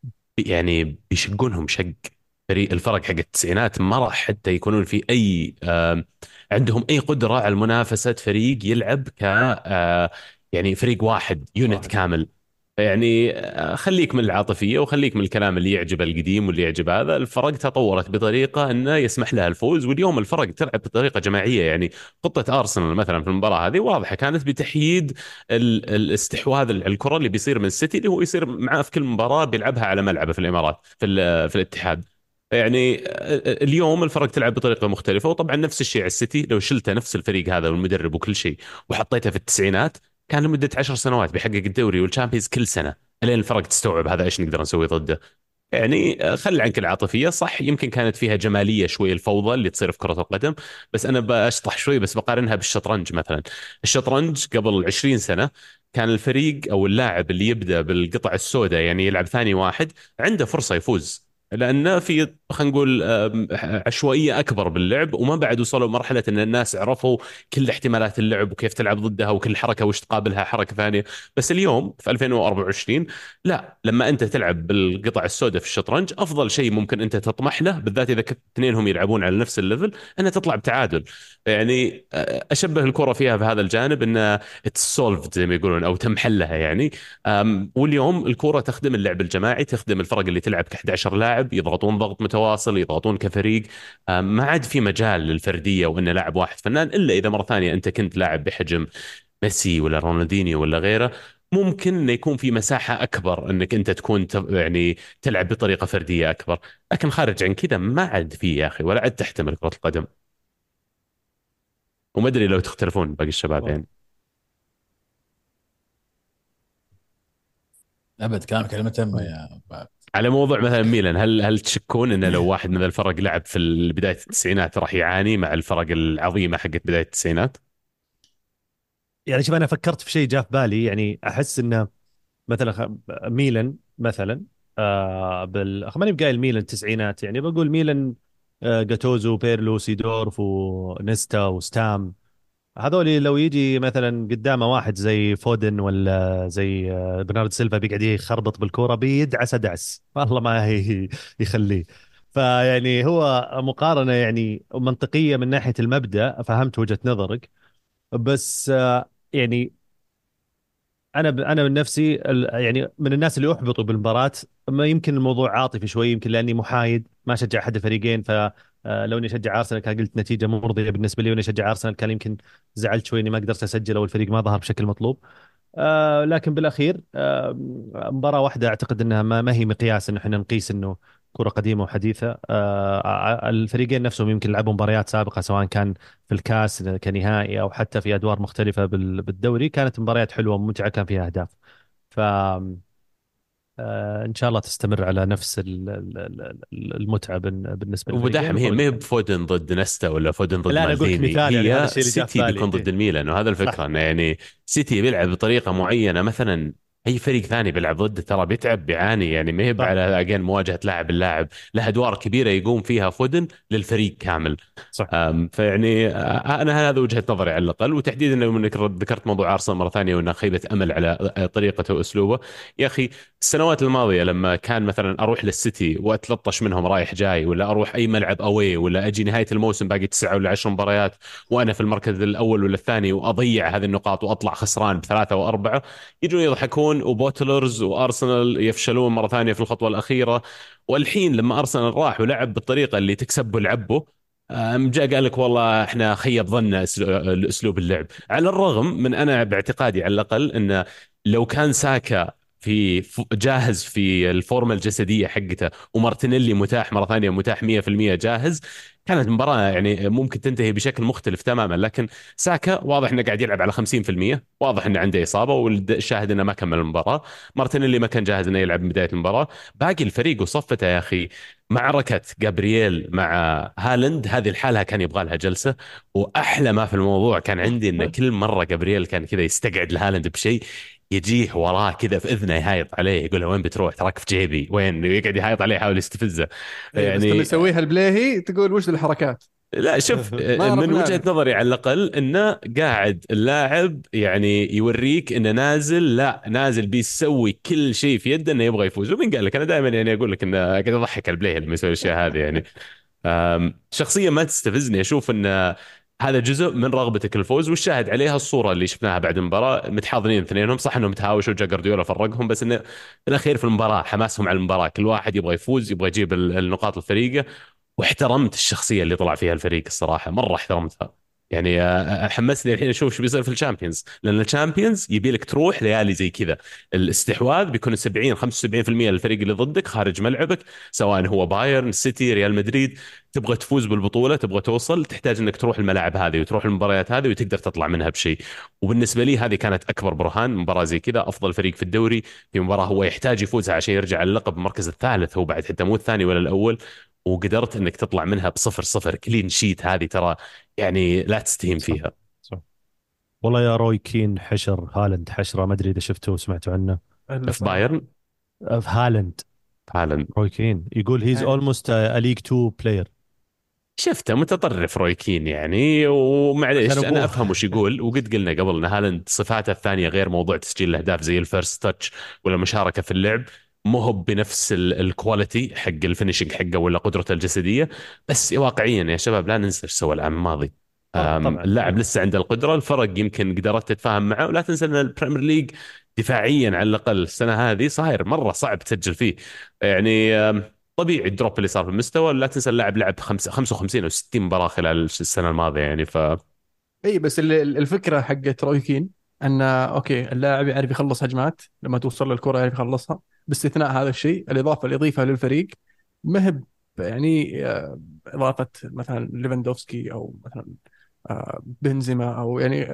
يعني بيشقونهم شق. فريق الفرق حق التسعينات ما راح حتى يكونون في اي عندهم اي قدرة على منافسة فريق يلعب ك يعني فريق واحد، يونت كامل. يعني خليك من العاطفية وخليك من الكلام اللي يعجب القديم واللي يعجب هذا. الفرق تطورت بطريقة أنه يسمح لها الفوز، واليوم الفرق تلعب بطريقة جماعية. يعني خطة أرسنال مثلا في المباراة هذه واضحة كانت بتحييد الاستحواذ على الكرة اللي بيصير من السيتي، اللي هو يصير معاه في كل مباراة بيلعبها على ملعبه في الإمارات في الاتحاد. يعني اليوم الفرق تلعب بطريقة مختلفة. وطبعا نفس الشيء على السيتي، لو شلته نفس الفريق هذا والمدرب وكل شيء وحطيته في التسعينات، كان لمدة 10 سنوات بيحقق الدوري والشامبيونز كل سنة، الين الفرق تستوعب هذا ايش نقدر نسوي ضده. يعني خل عنك العاطفية. صح يمكن كانت فيها جمالية شوي الفوضى اللي تصير في كرة القدم، بس أنا بشطح شوي، بس بقارنها بالشطرنج مثلا. الشطرنج قبل 20 سنة كان الفريق أو اللاعب اللي يبدأ بالقطع السوداء، يعني يلعب ثاني واحد، عنده فرصة يفوز، لأن في خلينا نقول عشوائية أكبر باللعب، وما بعد وصلوا مرحلة أن الناس عرفوا كل احتمالات اللعب وكيف تلعب ضدها وكل حركة وش تقابلها حركة ثانية. بس اليوم في 2024 لا، لما أنت تلعب بالقطع السوداء في الشطرنج، أفضل شيء ممكن أنت تطمح له، بالذات إذا كنت اثنينهم يلعبون على نفس الليفل، أنها تطلع بتعادل. يعني أشبه الكرة فيها بهذا الجانب، أن اتسولفد زي ما يقولون، أو تم حلها يعني. واليوم الكرة تخدم اللعب الجماعي، تخدم الفرق اللي تلعب ك 11 لاعب يضغطون ضغط متواصل، يضغطون كفريق. ما عاد في مجال للفردية وأن لاعب واحد فنان، إلا إذا مرة ثانية أنت كنت لاعب بحجم ميسي ولا رونالدينيو ولا غيره، ممكن انه يكون في مساحه اكبر انك انت تكون يعني تلعب بطريقه فرديه اكبر، لكن خارج عن كذا ما عاد فيه يا اخي، ولا عاد تحتمل كره القدم. وما ادري لو تختلفون باقي الشباب يعني. ابد كلمه تامه يا بعد. على موضوع مثلا ميلان، هل تشكون انه لو واحد من الفرق لعب في بدايه التسعينات راح يعاني مع الفرق العظيمه حقت بدايه التسعينات؟ يعني شوف، انا فكرت في شيء جاء في بالي، يعني احس انه مثلا ميلان مثلا، ماني بقايل ميلان التسعينات، يعني بقول ميلان جاتوزو، بيرلو، سيدورف، ونيستا، وستام. هذول لو يجي مثلا قدامه واحد زي فودن ولا زي برنارد سيلفا، بيقعد يخربط بالكوره بيدعس ادعس والله ما هي يخليه. فيعني هو مقارنه يعني منطقيه من ناحيه المبدأ، فهمت وجهة نظرك. بس يعني انا من نفسي يعني من الناس اللي احبطوا بالمباراه. ما يمكن الموضوع عاطفي شوي، يمكن لاني محايد ما شجع احد الفريقين. فلو اني اشجع ارسنال كان قلت نتيجه مرضيه بالنسبه لي، واني اشجع ارسنال كان يمكن زعلت شوي اني ما قدرت اسجل او الفريق ما ظهر بشكل مطلوب. لكن بالاخير مباراه واحده اعتقد انها ما هي مقياس انه احنا نقيس انه كره قديمه وحديثه. الفريقين نفسهم يمكن لعبوا مباريات سابقه، سواء كان في الكاس كنهائي او حتى في ادوار مختلفه بالدوري، كانت مباريات حلوه وممتعه كان فيها اهداف. ف ان شاء الله تستمر على نفس المتعه بالنسبه للفريقين ودحم هي ما هي وبالمتعة. بفودن ضد نستا ولا فودن ضد لا انا اقول لك مالديني، مثال، يعني هذا هي الشيء اللي جاء في سيتي بالي بيكون ضد إيه. الميلان، وهذا الفكره صح. انه يعني سيتي بيلعب بطريقه معينه مثلا، اي فريق ثاني بيلعب ضده ترى بيتعب بيعاني، يعني ما هي صح. على اجين مواجهه لاعب اللاعب، له ادوار كبيره يقوم فيها فودن للفريق كامل. صح. فيعني انا هذا وجهه نظري على الاقل، وتحديدا لو انك ذكرت موضوع ارسنال مره ثانيه وانه خيبه امل على طريقته واسلوبه. يا اخي السنوات الماضيه لما كان مثلا اروح للسيتي واتلطش منهم رايح جاي، ولا اروح اي ملعب اوي، ولا اجي نهايه الموسم باقي 9 ولا 10 مباريات وانا في المركز الاول ولا الثاني واضيع هذه النقاط واطلع خسران ب3 و4، يجون يضحكون وبوتلرز وارسنال يفشلون مره ثانيه في الخطوه الاخيره. والحين لما ارسنال راح ولعب بالطريقه اللي تكسب ولعبه، جاء قال لك والله احنا خيب ظننا اسلوب اللعب، على الرغم من انا باعتقادي على الاقل انه لو كان ساكا جاهز في الفورمه الجسديه حقته، ومارتينيلي متاح مره ثانيه، متاح 100% جاهز، كانت المباراه يعني ممكن تنتهي بشكل مختلف تماما. لكن ساكا واضح انه قاعد يلعب على 50%، واضح انه عنده اصابه والشاهد انه ما كمل المباراه. مارتينيلي ما كان جاهز انه يلعب من بدايه المباراه. باقي الفريق وصفته يا اخي، معركة جابرييل مع هالند هذه الحالة كان يبغى لها جلسة. وأحلى ما في الموضوع كان عندي إن كل مرة جابرييل كان كذا يستقعد لهالند بشيء، يجيه وراه كذا في إذنه يهايط عليه، يقول له وين بتروح تراك في جيبي وين، يقعد يهايط عليه يحاول يستفزه إيه بس لما يعني. يسويها البليهي تقول وش ذي الحركات. لا شوف، ما من عرفنا وجهة له. نظري على الأقل إنه قاعد اللاعب يعني يوريك إنه نازل، لا نازل بيسوي كل شيء في يده إنه يبغى يفوز. ومين قال لك؟ أنا دائما يعني أقول لك إنه قاعد أضحك البليه لما يسوي الأشياء هذه يعني. شخصيا ما تستفزني، اشوف ان هذا جزء من رغبتك الفوز، والشاهد عليها الصوره اللي شفناها بعد المباراه، متحاضنين اثنينهم، صح انهم تهاوشوا وجا جارديولا فرقهم، بس انه في الاخير في المباراه حماسهم على المباراه، كل واحد يبغى يفوز، يبغى يجيب النقاط لفريقه. واحترمت الشخصيه اللي طلع فيها الفريق الصراحه، مره احترمتها. يعني حمسني الحين اشوف شو بيصير في الشامبيونز، لان الشامبيونز يبي لك تروح ليالي زي كذا، الاستحواذ بيكون 70 75% للفريق اللي ضدك خارج ملعبك، سواء هو بايرن، سيتي، ريال مدريد. تبغى تفوز بالبطوله، تبغى توصل، تحتاج انك تروح الملاعب هذه وتروح المباريات هذه وتقدر تطلع منها بشيء. وبالنسبه لي هذه كانت اكبر برهان، مباراه زي كذا افضل فريق في الدوري في مباراه هو يحتاج يفوزها عشان يرجع على اللقب، المركز الثالث هو بعد، حتى مو الثاني ولا الاول، وقدرت انك تطلع منها ب0-0 كلين شيت، هذه ترى يعني لا تستهين صح. فيها. صح. والله يا روي كين حشر هالاند حشره، ما ادري اذا شفته وسمعتوا عنه. إلا في صار. بايرن في هالاند. هالاند روي كين يقول هيز إيه. اولموست ا ليج 2 بلاير. شفته متطرف روي كين يعني، عشان ومعليش انا ابوه. افهم وش يقول. وقد قلنا قبل ان هالاند صفاته الثانيه غير موضوع تسجيل الاهداف زي الفيرست تاتش ولا المشاركه في اللعب، مو هو بنفس الكواليتي حق الفينشنج حقه ولا قدرته الجسديه. بس واقعيا يا شباب لا ننسى ايش سوى العام الماضي. طبعا اللاعب إيه. لسه عنده القدره، الفرق يمكن قدرت تتفاهم معه، ولا تنسى ان البريمير ليج دفاعيا على الاقل السنه هذه صاير مره صعب تسجل فيه يعني. طبيعي الدروب اللي صار في المستوى. لا تنسى اللاعب لعب 55 او 60 مباراه خلال السنه الماضيه يعني. اي بس الفكره حقت روي كين ان اوكي اللاعب يعرف يخلص هجمات، لما توصل له الكره يعرف يخلصها، باستثناء هذا الشيء. الاضافه اللي يضيفها للفريق مهب يعني اضافه مثلا ليفاندوفسكي او مثلا بنزيما، او يعني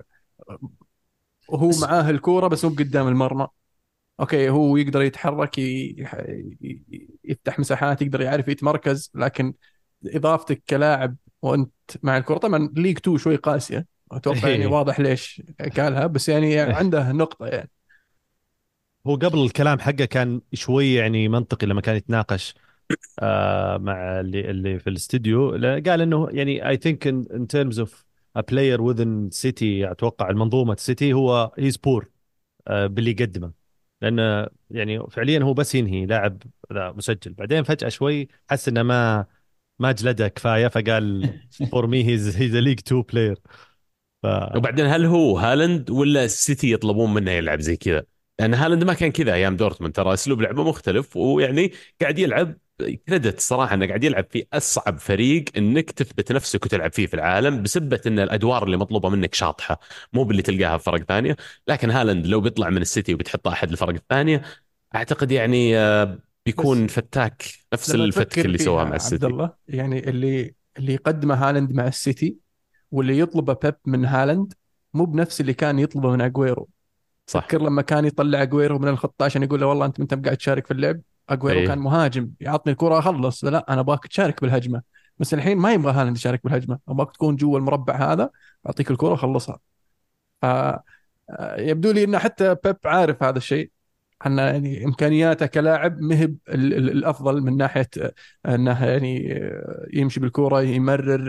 وهو بس معاه الكوره بس هو قدام المرمى. اوكي هو يقدر يتحرك يفتح مساحات، يقدر يعرف يتمركز، لكن اضافتك كلاعب وانت مع الكره، طبعا ليج 2 شوي قاسيه اتوقع، يعني إيه. واضح ليش قالها، بس يعني عنده نقطه يعني. هو قبل الكلام حقه كان شوي يعني منطقي لما كان يتناقش مع اللي في الاستديو. قال انه يعني اي ثينك ان ترمز اوف ا بلاير within سيتي، اتوقع المنظومه سيتي، هو هيز بور باللي يقدمه. لانه يعني فعليا هو بس ينهي لاعب ذا مسجل، بعدين فجأة شوي حس انه ما جلده كفايه، فقال فور مي هيز ا ليج 2 بلاير. ف وبعدين هل هو هالاند ولا السيتي يطلبون منه يلعب زي كذا؟ لان هالاند ما كان كذا ايام دورتموند، ترى اسلوب لعبه مختلف، ويعني قاعد يلعب كريدت صراحه انه قاعد يلعب في اصعب فريق انك تثبت نفسك وتلعب فيه في العالم، بسبه ان الادوار اللي مطلوبه منك شاطحه، مو باللي تلقاها في فرق ثانيه. لكن هالاند لو بيطلع من السيتي وبتحطه احد الفرق الثانيه، اعتقد يعني بس بيكون فتاك نفس لما الفتك تفكر اللي سواها فيها مع عبد السيتي. الله، يعني اللي يقدمه هالاند مع السيتي واللي يطلبه بيب من هالاند مو بنفس اللي كان يطلبه من اجويرو. صح. فكر لما كان يطلع اجويرو من الخط عشان يقول له والله انت قاعد تشارك في اللعب. اجويرو كان ايه مهاجم يعطني الكرة اخلص، لا انا ابغاك تشارك بالهجمة. بس الحين ما يبغى هالاند يشارك بالهجمة، ابغاك تكون جوا المربع هذا، اعطيك الكرة وخلصها. ف يبدو لي ان حتى بيب عارف هذا الشيء، ان يعني امكانياته كلاعب مهب الافضل من ناحيه انه يعني يمشي بالكوره، يمرر،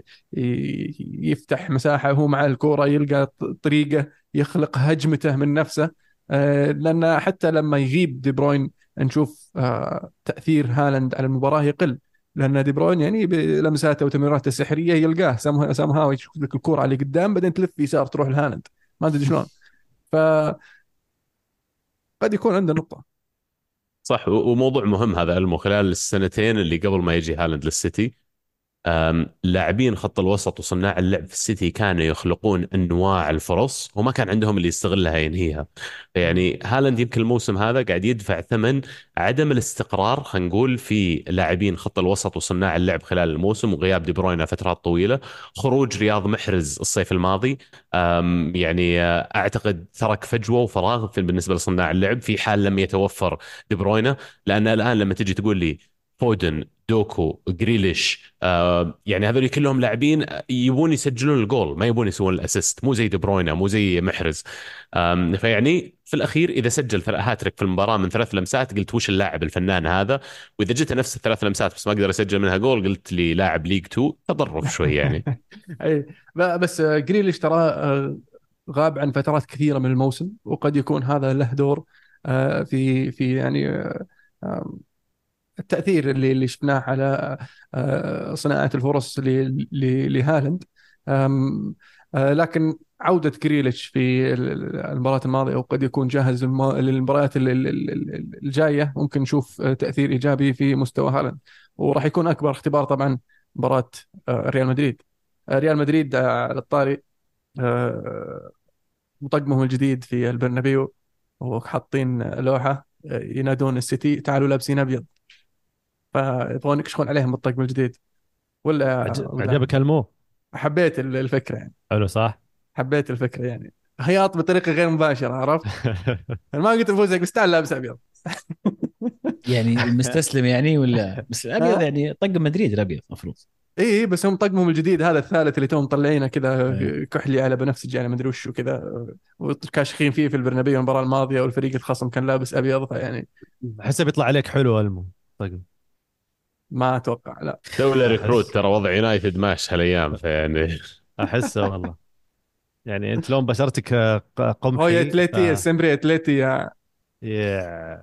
يفتح مساحه وهو مع الكوره، يلقى طريقه يخلق هجمته من نفسه. لان حتى لما يغيب دي بروين نشوف تاثير هالاند على المباراه يقل، لان دي بروين يعني بلمساته وتمريراته السحريه يلقاه سامها يشوف لك الكوره اللي قدام، بعدين تلف يسار تروح لهالاند، ما ادري شلون. فقد يكون عنده نقطه. صح. وموضوع مهم هذا المو خلال السنتين اللي قبل ما يجي هالاند للسيتي، لاعبين خط الوسط وصناع اللعب في السيتي كانوا يخلقون انواع الفرص وما كان عندهم اللي يستغلها ينهيها. يعني هالاند يمكن الموسم هذا قاعد يدفع ثمن عدم الاستقرار، خلينا نقول، في لاعبين خط الوسط وصناع اللعب خلال الموسم، وغياب دي بروينا فترات طويله، خروج رياض محرز الصيف الماضي. يعني اعتقد ترك فجوه وفراغ بالنسبه لصناع اللعب في حال لم يتوفر دي بروينا. لان الان لما تجي تقول لي فودن، دوكو، جريليش، يعني هذول كلهم لاعبين يبون يسجلون الجول، ما يبون يسوون الاسيست، مو زي دي بروينا، مو زي محرز. فيعني في الاخير اذا سجل هاتريك في المباراه من 3 لمسات، قلت وش اللاعب الفنان هذا؟ واذا جت نفس ال3 لمسات بس ما قدر يسجل منها جول، قلت لي لاعب ليج 2 تطرف شوي يعني. اي بس جريليش ترى غاب عن فترات كثيره من الموسم، وقد يكون هذا له دور في يعني التاثير اللي شفناه على صناعه الفرص لهالاند. لكن عودة جريليتش في المباراة الماضية، وقد يكون جاهز للمباريات الجاية، ممكن نشوف تأثير إيجابي في مستوى هالاند. وراح يكون أكبر اختبار طبعا مباراة ريال مدريد. ريال مدريد على الطاري، مطقمهم الجديد في البرنابيو، وحاطين لوحة ينادون السيتي تعالوا لابسين أبيض، فيبغون يكشخون عليهم بالطقم الجديد. ولا عجبك المو؟ حبيت الفكرة يعني، حلو صح. حبيت الفكرة يعني، خياط بطريقة غير مباشرة، عرفت؟ أنا ما قلت نفوزك بس تعال لابس أبيض. يعني مستسلم يعني، ولا بس الابيض ها؟ يعني طق مدريد الابيض المفروض. اي بس هم طقمهم الجديد هذا الثالث اللي توم مطلعينه كذا، إيه. كحلي على بنفسجي على مدري وش وكذا، وكاشخين فيه في البرنابيو المباراة الماضية، والفريق الخصم كان لابس أبيض، فيعني احسه بيطلع عليك حلو المو. طيب. ما أتوقع لا. دولة ريكروت، احس ترى وضع يونايتد ماشي هالايام، فيعني احسه والله. يعني انت لون بشرتك هو يا قمحي اتلتي يا سمبري اتلتي يا يا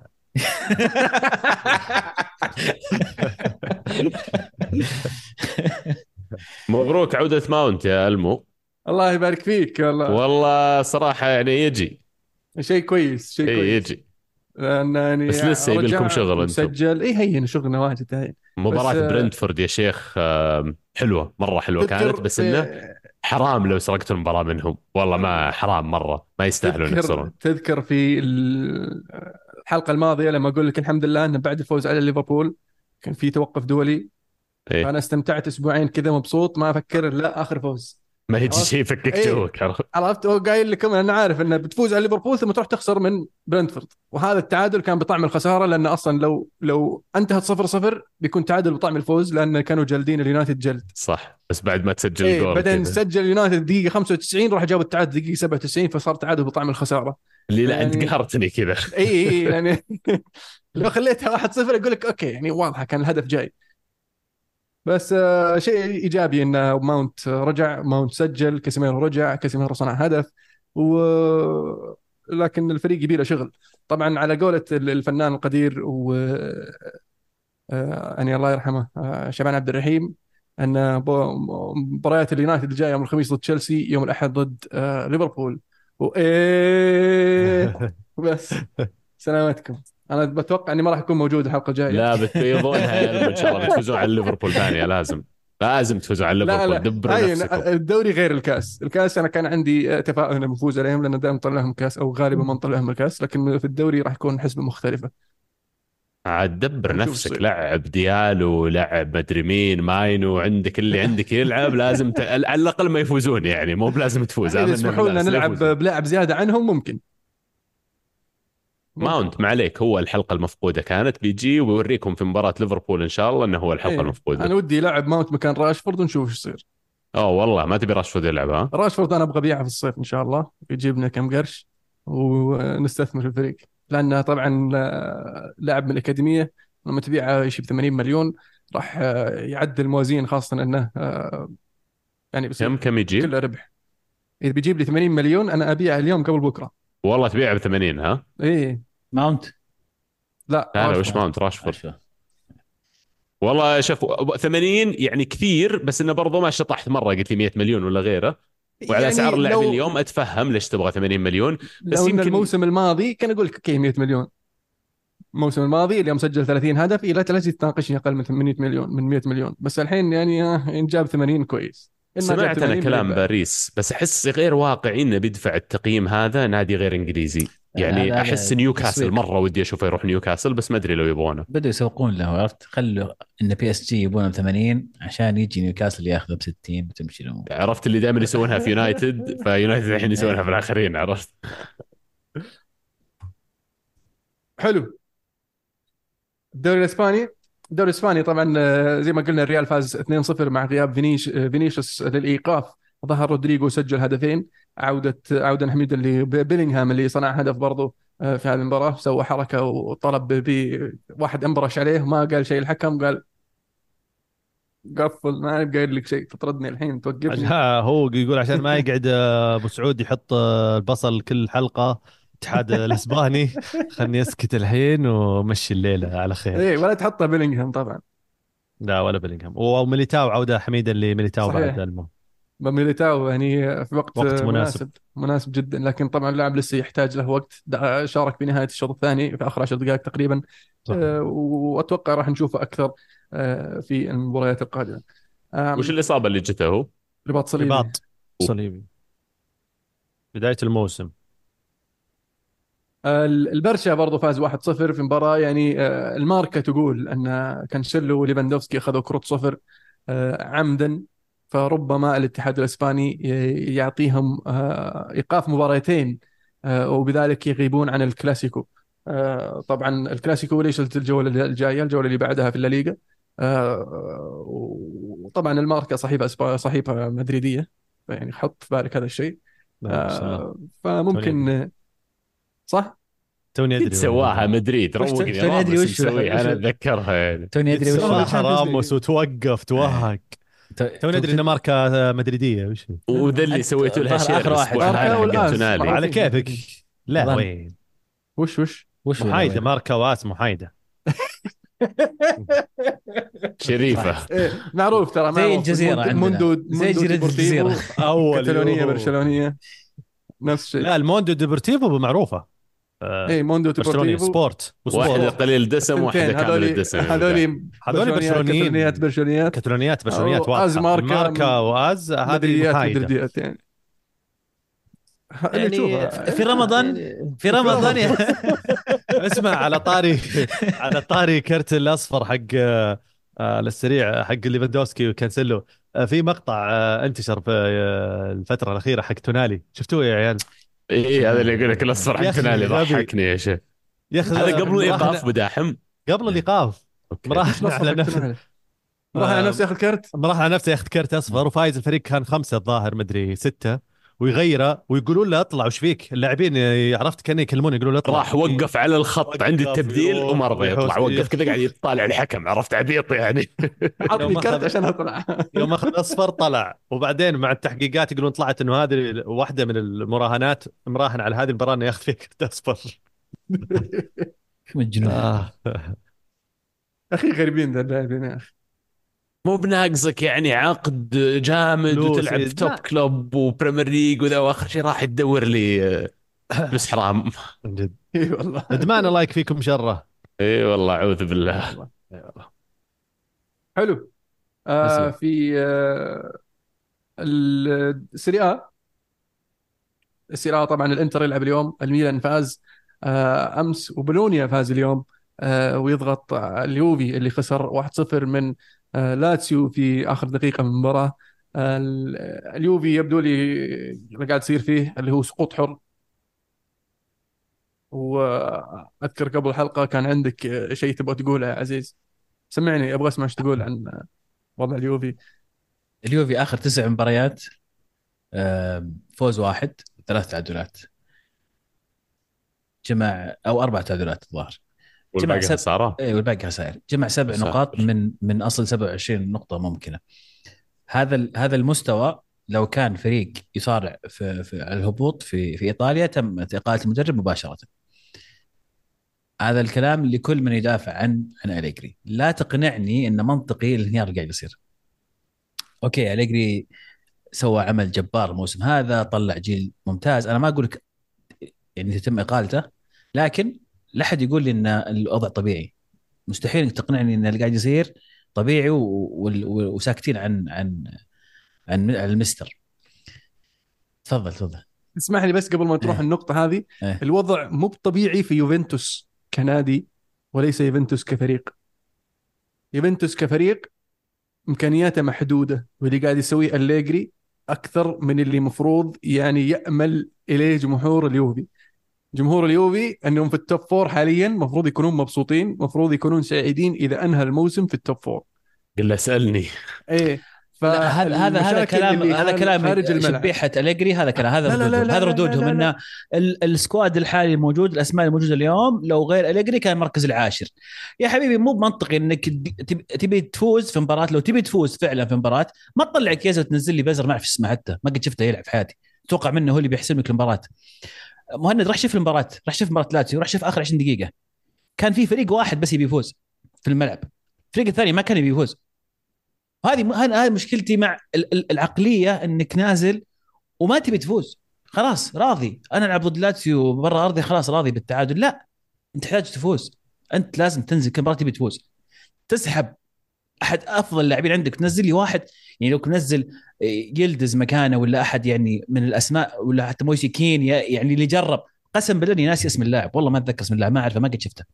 مبروك عودة ماونت يا المو. الله يبارك فيك والله. والله صراحة يعني يجي. شيء كويس، شيء اي كويس. يجي. لأن يعني بس لسه يبي لكم رجع شغل انتم. ومسجل، اي هي شغلنا واجد هاي. بس مباراة برنتفورد يا شيخ حلوة مرة، حلوة كانت، تذكر بس انه حرام لو سرقت المباراة منهم، والله ما حرام مرة، ما يستاهلون يخسرون. تذكر في الحلقة الماضية لما أقول لك الحمد لله أن بعد الفوز على ليفربول كان في توقف دولي، إيه؟ فأنا استمتعت أسبوعين كذا مبسوط، ما أفكر لا آخر فوز. ما يجي عرفت؟ شيء يفكك إيه. جوك. عرفت، هو قايل لكم أنا عارف أنه بتفوز على ليفربول ثم تروح تخسر من برنتفورد، وهذا التعادل كان بطعم الخسارة، لأن أصلا لو انتهت 0-0 بيكون تعادل بطعم الفوز، لأن كانوا جلدين اليونايتد جلد. صح، بس بعد ما تسجل ايه جول بعدين كذا سجل اليونايتد دقيقة 95 راح جابوا التعادل دقيقة 97، فصار تعادل بطعم الخسارة. اللي لا انت يعني قهرتني كذا. اي يعني لو خليتها 1-0 اقول لك اوكي، يعني واضحة كان الهدف جاي. بس شيء ايجابي ان ماونت رجع، ماونت سجل، كاسيميرو رجع، كاسيميرو صنع هدف، و لكن الفريق يبي له شغل. طبعا على قولة الفنان القدير و يعني الله يرحمه شعبان عبد الرحيم، ان مباريات اليونايتد الجايه يوم الخميس ضد تشيلسي، يوم الاحد ضد ليفربول، وايه بس سلامتكم. انا بتوقع اني ما راح اكون موجود الحلقه الجايه. لا بتبيضونها يا لما ان شاء الله بتفوزون على ليفربول ثانيه، لازم تفوزون على لا ليفربول، لا دبروا هاي نفسكم. الدوري غير الكاس. الكاس انا كان عندي تفاؤل انه بنفوز عليهم، لان دائما نطلع لهم كاس او غالبا ما نطلع لهم الكاس، لكن في الدوري راح يكون حسبه مختلفه. عاد دبر نشوف نفسك، يصير. لعب ديالو، لعب مدري مين ماينو، عندك اللي عندك يلعب، لازم على الاقل ما يفوزون، يعني مو بلازم تفوز، اذا امنا يسمحوا لنا بالله لا نلعب يفوزون. بلاعب زياده عنهم ممكن. ماونت ما عليك، هو الحلقه المفقوده كانت، بيجي ويوريكم في مباراه ليفربول ان شاء الله انه هو الحلقه ايه انا المفقوده. ودي يلعب ماونت مكان راشفورد ونشوف ايش يصير. اوه والله ما تبي راشفورد يلعب ها؟ راشفورد انا ابغى ابيعه في الصيف ان شاء الله، يجيب لنا كم قرش ونستثمر في الفريق، لانه طبعا لاعب من الاكاديميه، لما تبيعه يشي ب 80 مليون راح يعدل موازين، خاصه انه يعني كم بيصير كم يجيب؟ كله ربح. اذا بيجيب لي 80 مليون انا ابيعه اليوم قبل بكره. والله تبيع ب 80 ها؟ ايه ماونت. لا لا لا، وش راشفورد. ماونت راشفورد؟ والله شوف 80 يعني كثير، بس انه برضو ما شطحت مره، قلت لي 100 مليون ولا غيره، وعلى اسعار يعني اللاعبين اليوم اتفهم ليش تبغى 80 مليون. بس لو ان يمكن الموسم الماضي كان اقول لك اوكي 100 مليون، الموسم الماضي اليوم سجل 30 هدف، لا تجي تناقشني اقل من 800 مليون من 100 مليون، بس الحين يعني ان جاب 80 كويس، ان ما جاب سمعت انا 80 كلام بيبيع. باريس، بس احس غير واقعي انه بيدفع التقييم هذا نادي غير انجليزي. يعني احس هذا نيوكاسل تسويق. مره ودي اشوفه يروح نيوكاسل، بس ما ادري لو يبغونه. بدوا يسوقون له، عرفت؟ خلوا ان بي اس جي يبونه ب 80 عشان يجي نيوكاسل ياخذه ب 60 وتمشي الامور. عرفت اللي دائما يسوونها في يونايتد، فيونايتد الحين يسوونها في الاخرين، عرفت؟ حلو. الدوري الاسباني، الدوري الاسباني طبعا زي ما قلنا الريال فاز 2-0 مع غياب فينيسيوس للايقاف، ظهر رودريجو سجل هدفين، عودة حميدا لبيلينغهام اللي صنع هدف برضه في هذه المباراة، سوى حركة وطلب واحد انبرش عليه، ما قال شيء الحكم، قال قفل، ما أنا قايل لك شيء تطردني الحين توقفني. ها هو يقول عشان ما يقعد ابو سعود يحط البصل كل حلقه اتحاد الاسباني، خلني اسكت الحين ومشي الليله على خير. ايه ولا تحطها بيلينغهام طبعا. لا ولا بلينغهام، وميليتاو عوده حميدا لميليتاو بعد صحيح، المو. ميليتاو يعني في وقت وقت مناسب. مناسب جدا، لكن طبعا اللاعب لسه يحتاج له وقت، شارك في نهاية الشوط الثاني في آخر 10 دقائق تقريبا، صح. وأتوقع راح نشوفه أكثر في المباريات القادمة. وش الاصابه اللي جته هو؟ رباط صليبي. رباط صليبي بدايه الموسم. البرشا برضو فاز 1-0 في مباراة، يعني الماركة تقول أن كانسيلو وليفاندوفسكي أخذوا كرة صفر عمدا، فربما الاتحاد الإسباني يعطيهم إيقاف مباراتين، وبذلك يغيبون عن الكلاسيكو. طبعا الكلاسيكو ليش الجولة الجاية، الجولة اللي بعدها في الليغا. وطبعا الماركة صحيفة مدريدية، يعني حط في بالك هذا الشيء. لا بس الله. فممكن صح. توني قد ادري سواها مدريد، وش روقني توني أدري راموس وش مسويها، انا اتذكرها يعني. توني ادري وش سواها راموس وتوقف توهق. توني ادري ان ماركه مدريديه وش هي. وذا اللي سويتوا لها الظاهر شير آخر واحد الاسبوع في هذا العالم. حق والآز تونالي. معروف. على كيفك. لا أظن. وين وش ولا محايده، ماركه محايده. شريفه. إيه معروف ترى، زي معروف. الجزيرة عندنا. موندو زي جريدة ديبورتيفو، الجزيرة. اول كاتالونية يوم. برشلونية، نفس الشيء. لا الموندو ديبورتيفو معروفه. اي موندو برشلوني ديبورتيفو. سبورت واحده قليل دسم وواحده الثنتين كامل هذول الدسم. هذول برشلونيين. برشلونيات كتالونيات وآز واضحه. ماركا واز هذه مدريديات محايده يعني اللي يعني تشوفه في رمضان يعني في رمضان اسمع، على طاري كرت الاصفر حق للسريع حق ليفاندوسكي وكانسيلو. في مقطع انتشر في الفتره الاخيره حق تونالي، شفتوه يا عيال؟ اي هذا اللي يقول لك الاصفر يا حق أخي تونالي غبي. ضحكني يا شيخ. يا اخي هذا قبل الايقاف مراهن بداحم. قبل الايقاف اوكي. مراهن على نفسه، راح على نفسه ياخذ كرت. مراهن على نفسه ياخذ كرت اصفر، وفايز الفريق كان 5 الظاهر مدري 6، ويغيره ويقولون له اطلع وش فيك اللاعبين، عرفت كانوا يكلمون يقولون له اطلع. راح وقف على الخط وقف عند التبديل يروح وما رضى يطلع، ويحوس. وقف كذا قاعد يطالع الحكم، عرفت عبيط يعني. عطني يوم كرت أخذ- عشان اطلع. يوم اخذ اصفر طلع، وبعدين مع التحقيقات يقولون طلعت انه هذه واحده من المراهنات، مراهن على هذه المباراه انه ياخذ فيها كرت اصفر. مجنون. اخي غريبين ذا اللاعبين يا اخي. مو بناقصك يعني عقد جامد فلوس، وتلعب في توب لا. كلوب وبريمير ليج وذا، واخر شيء راح تدور لي فلوس حرام. من جد اي والله. ادمان، الله يكفيكم شره. اي والله اعوذ بالله. والله. حلو. تسلم. في السيريا. السيريا طبعا الانتر يلعب اليوم، الميلان فاز امس، وبولونيا فاز اليوم ويضغط اليوفي اللي خسر 1-0 من لاتسيو في اخر دقيقه من المباراه. اليوفي يبدو لي اللي قاعد يصير فيه اللي هو سقوط حر. واذكر قبل الحلقه كان عندك شيء تبغى تقوله يا عزيز، سمعني ابغى اسمع ايش تقول عن وضع اليوفي. اليوفي اخر 9 مباريات فوز 1، 3 تعادلات، جمع او 4 تعادلات الظاهر، والباقي سب... خساره. اي والباقي خسائر، جمع 7 خسائر. نقاط من اصل 27 نقطه ممكنه. هذا المستوى لو كان فريق يصارع في الهبوط في ايطاليا تم اقاله المدرب مباشره. هذا الكلام لكل من يدافع عن أليجري. لا تقنعني ان منطقي الانهيار اللي قاعد يصير. اوكي أليجري سوى عمل جبار الموسم هذا، طلع جيل ممتاز، انا ما اقول لك يعني يتم اقالته، لكن لا احد يقول لي ان الوضع طبيعي. مستحيل انك تقنعني ان اللي قاعد يصير طبيعي وساكتين عن المستر. تفضل. اسمح لي بس قبل ما تروح إيه. النقطة هذه. إيه. الوضع مو طبيعي في يوفنتوس كنادي، وليس يوفنتوس كفريق. يوفنتوس كفريق إمكانياته محدودة، واللي قاعد يسويه أليجري أكثر من اللي مفروض يعني يأمل إليه جمهور اليوفي. جمهور اليوفي أنهم في التوب فور حاليا مفروض يكونون مبسوطين، مفروض يكونون سعيدين إذا أنهى الموسم في التوب فور. قل له اسالني. إيه. لا، هذا كلام، هذا كلام خارج الملعب. شبيحه أليجري. هذا كلام، هذا لا لا ردودهم، لا هذا لا ردودهم لا لا لا. ان السكواد الحالي الموجود، الاسماء الموجوده اليوم لو غير أليجري كان المركز العاشر. يا حبيبي مو بمنطقي انك تبي تفوز في مباراه. لو تبي تفوز فعلا في مباراه ما تطلع كيزا وتنزل لي بزر ما اعرف اسمه، حتى ما قد شفته يلعب في حياتي. اتوقع منه هو اللي بيحسم لك المباراه. مهند راح شوف المباراه، راح شوف مباراه لاتسيو، راح شوف اخر 20 دقيقه، كان في فريق واحد بس يبي يفوز في الملعب، الفريق الثاني ما كان يبي يفوز. هذه مشكلتي مع العقليه، انك نازل وما تبي تفوز، خلاص راضي انا العب ضد لاتسيو برا ارضي، خلاص راضي بالتعادل. لا، انت تحتاج تفوز، انت لازم تنزل كل مباراه تبي تفوز، تسحب احد افضل اللاعبين عندك، تنزل لي واحد يعني لو نزل يلدز مكانه ولا احد يعني من الاسماء، ولا حتى مويسي كين يعني اللي جرب. قسم بالله اني ناسي اسم اللاعب، والله ما اتذكر اسم اللاعب، ما اعرفه، ما قد شفته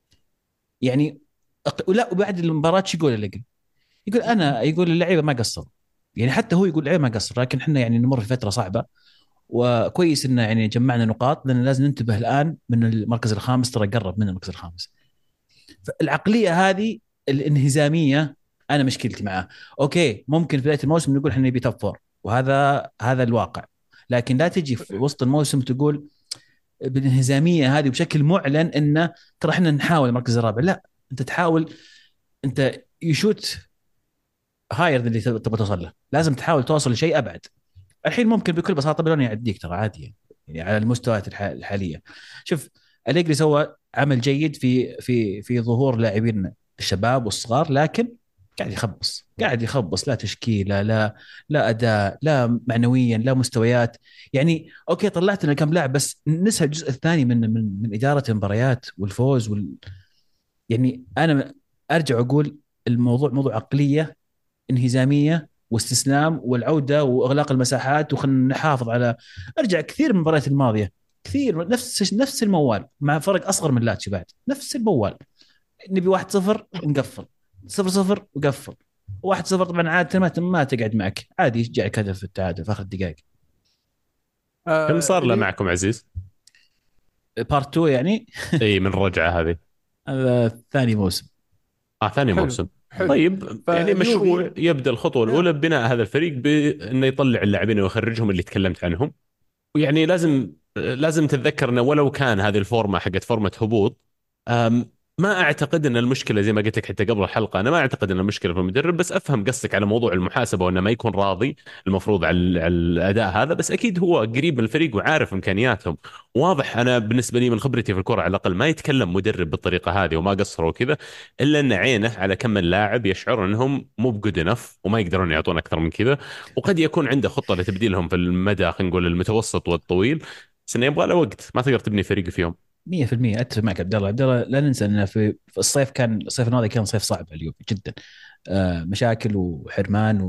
يعني. ولا وبعد المباراه شو يقول اللي يقول اللعيبه ما قصروا، يعني حتى هو يقول اللعيبه ما قصروا، لكن احنا يعني نمر في فتره صعبه، وكويس ان يعني جمعنا نقاط، لان لازم ننتبه الان من المركز الخامس، ترى قرب من المركز الخامس. فالعقليه هذه الانهزاميه انا مشكلتي معاه. اوكي ممكن في بدايه الموسم نقول احنا نبي توب فور، وهذا الواقع، لكن لا تجي في وسط الموسم تقول بالانهزاميه هذه بشكل معلن ان ترى احنا نحاول المركز الرابع. لا، انت تحاول، انت يشوت هاير اللي تبغى توصل له، لازم تحاول توصل لشيء ابعد. الحين ممكن بكل بساطه بلون يعديك ترى عادي، يعني على المستويات الحاليه. شوف أليجري سوى عمل جيد في ظهور لاعبين الشباب والصغار، لكن قاعد يخبص، لا تشكيله، لا اداء، لا معنويا، لا مستويات. يعني اوكي طلعت لنا كم لاعب، بس نسى الجزء الثاني من اداره المباريات والفوز يعني انا ارجع اقول الموضوع موضوع عقليه انهزاميه واستسلام والعوده واغلاق المساحات، وخلنا نحافظ على. ارجع كثير من المباريات الماضيه، كثير نفس الموال مع فرق اصغر من لاتشي، بعد نفس الموال. نبي 1-0 نقفل، 0-0 وقفل، 1-0. طبعا عادة ما تقعد معك، عادي يشجعك هدف التعادل في اخر الدقائق. كم صار له اللي معكم عزيز؟ بارت 2 يعني. اي من الرجعه هذه. هذا ثاني موسم. ثاني حلو موسم. حلو. طيب يعني فاليوفي مشروع يبدا الخطوه الاولى ببناء هذا الفريق بانه يطلع اللاعبين ويخرجهم اللي تكلمت عنهم. ويعني لازم تتذكر انه ولو كان هذه الفورمه حقت فورمه هبوط، ما اعتقد ان المشكله زي ما قلت لك حتى قبل الحلقه، انا ما اعتقد ان المشكله في المدرب، بس افهم قصدك على موضوع المحاسبه وانه ما يكون راضي المفروض على الاداء هذا. بس اكيد هو قريب من الفريق وعارف امكانياتهم. واضح انا بالنسبه لي من خبرتي في الكره على الاقل ما يتكلم مدرب بالطريقه هذه وما قصروا كذا الا ان عينه على كم من لاعب يشعر انهم مو بجود انف وما يقدرون يعطون اكثر من كذا. وقد يكون عنده خطه لتبديلهم في المدى، خلينا نقول المتوسط والطويل، بس انه يبغى له وقت، ما تقدر تبني فريق في يوم. 100% اتفق معك عبد الله. لا ننسى ان في الصيف، كان الصيف الماضي كان صيف صعب على اليوفي جدا. مشاكل وحرمان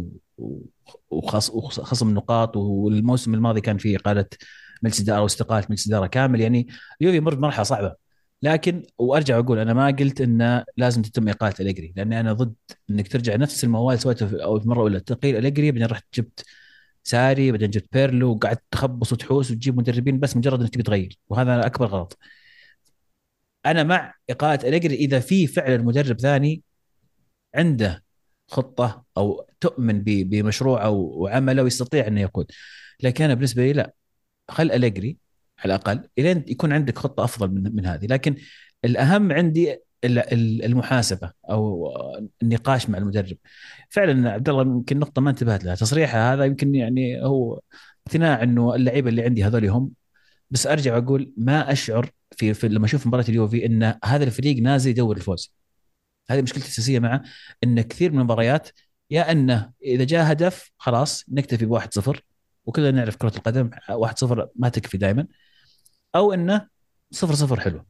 وخصم نقاط، والموسم الماضي كان فيه إقالة مجلس إدارة واستقالة مجلس إدارة كامل. يعني اليوفي يمر بمرحلة صعبة. لكن وارجع اقول انا ما قلت انه لازم تتم اقاله اليجري، لاني انا ضد انك ترجع نفس الموال سويته في مره اولى تقيل اليجري، بعدين رحت جبت ساري، بعدين جبت بيرلو، وقعدت تخبص وتحوس وتجيب مدربين بس مجرد انك تبي تغير، وهذا اكبر غلط. انا مع اقاله اليجري اذا في فعلا مدرب ثاني عنده خطه او تؤمن بمشروعه وعمله ويستطيع انه يقود. لكن انا بالنسبه لي لا، خل أليجري على الاقل الين يكون عندك خطه افضل من هذه. لكن الاهم عندي المحاسبه او النقاش مع المدرب. فعلا عبد الله يمكن نقطه ما انتبهت لها، تصريحه هذا يمكن يعني هو اقتناع انه اللعيبه اللي عندي هذول هم. بس ارجع اقول ما اشعر في لما اشوف مباراه اليوفي ان هذا الفريق نازل يدور الفوز. هذه مشكلتي الاساسيه معه، ان كثير من المباريات يا انه اذا جاء هدف خلاص نكتفي ب 1-0، وكلنا نعرف كره القدم 1-0 ما تكفي دائما، او انه 0-0 حلو.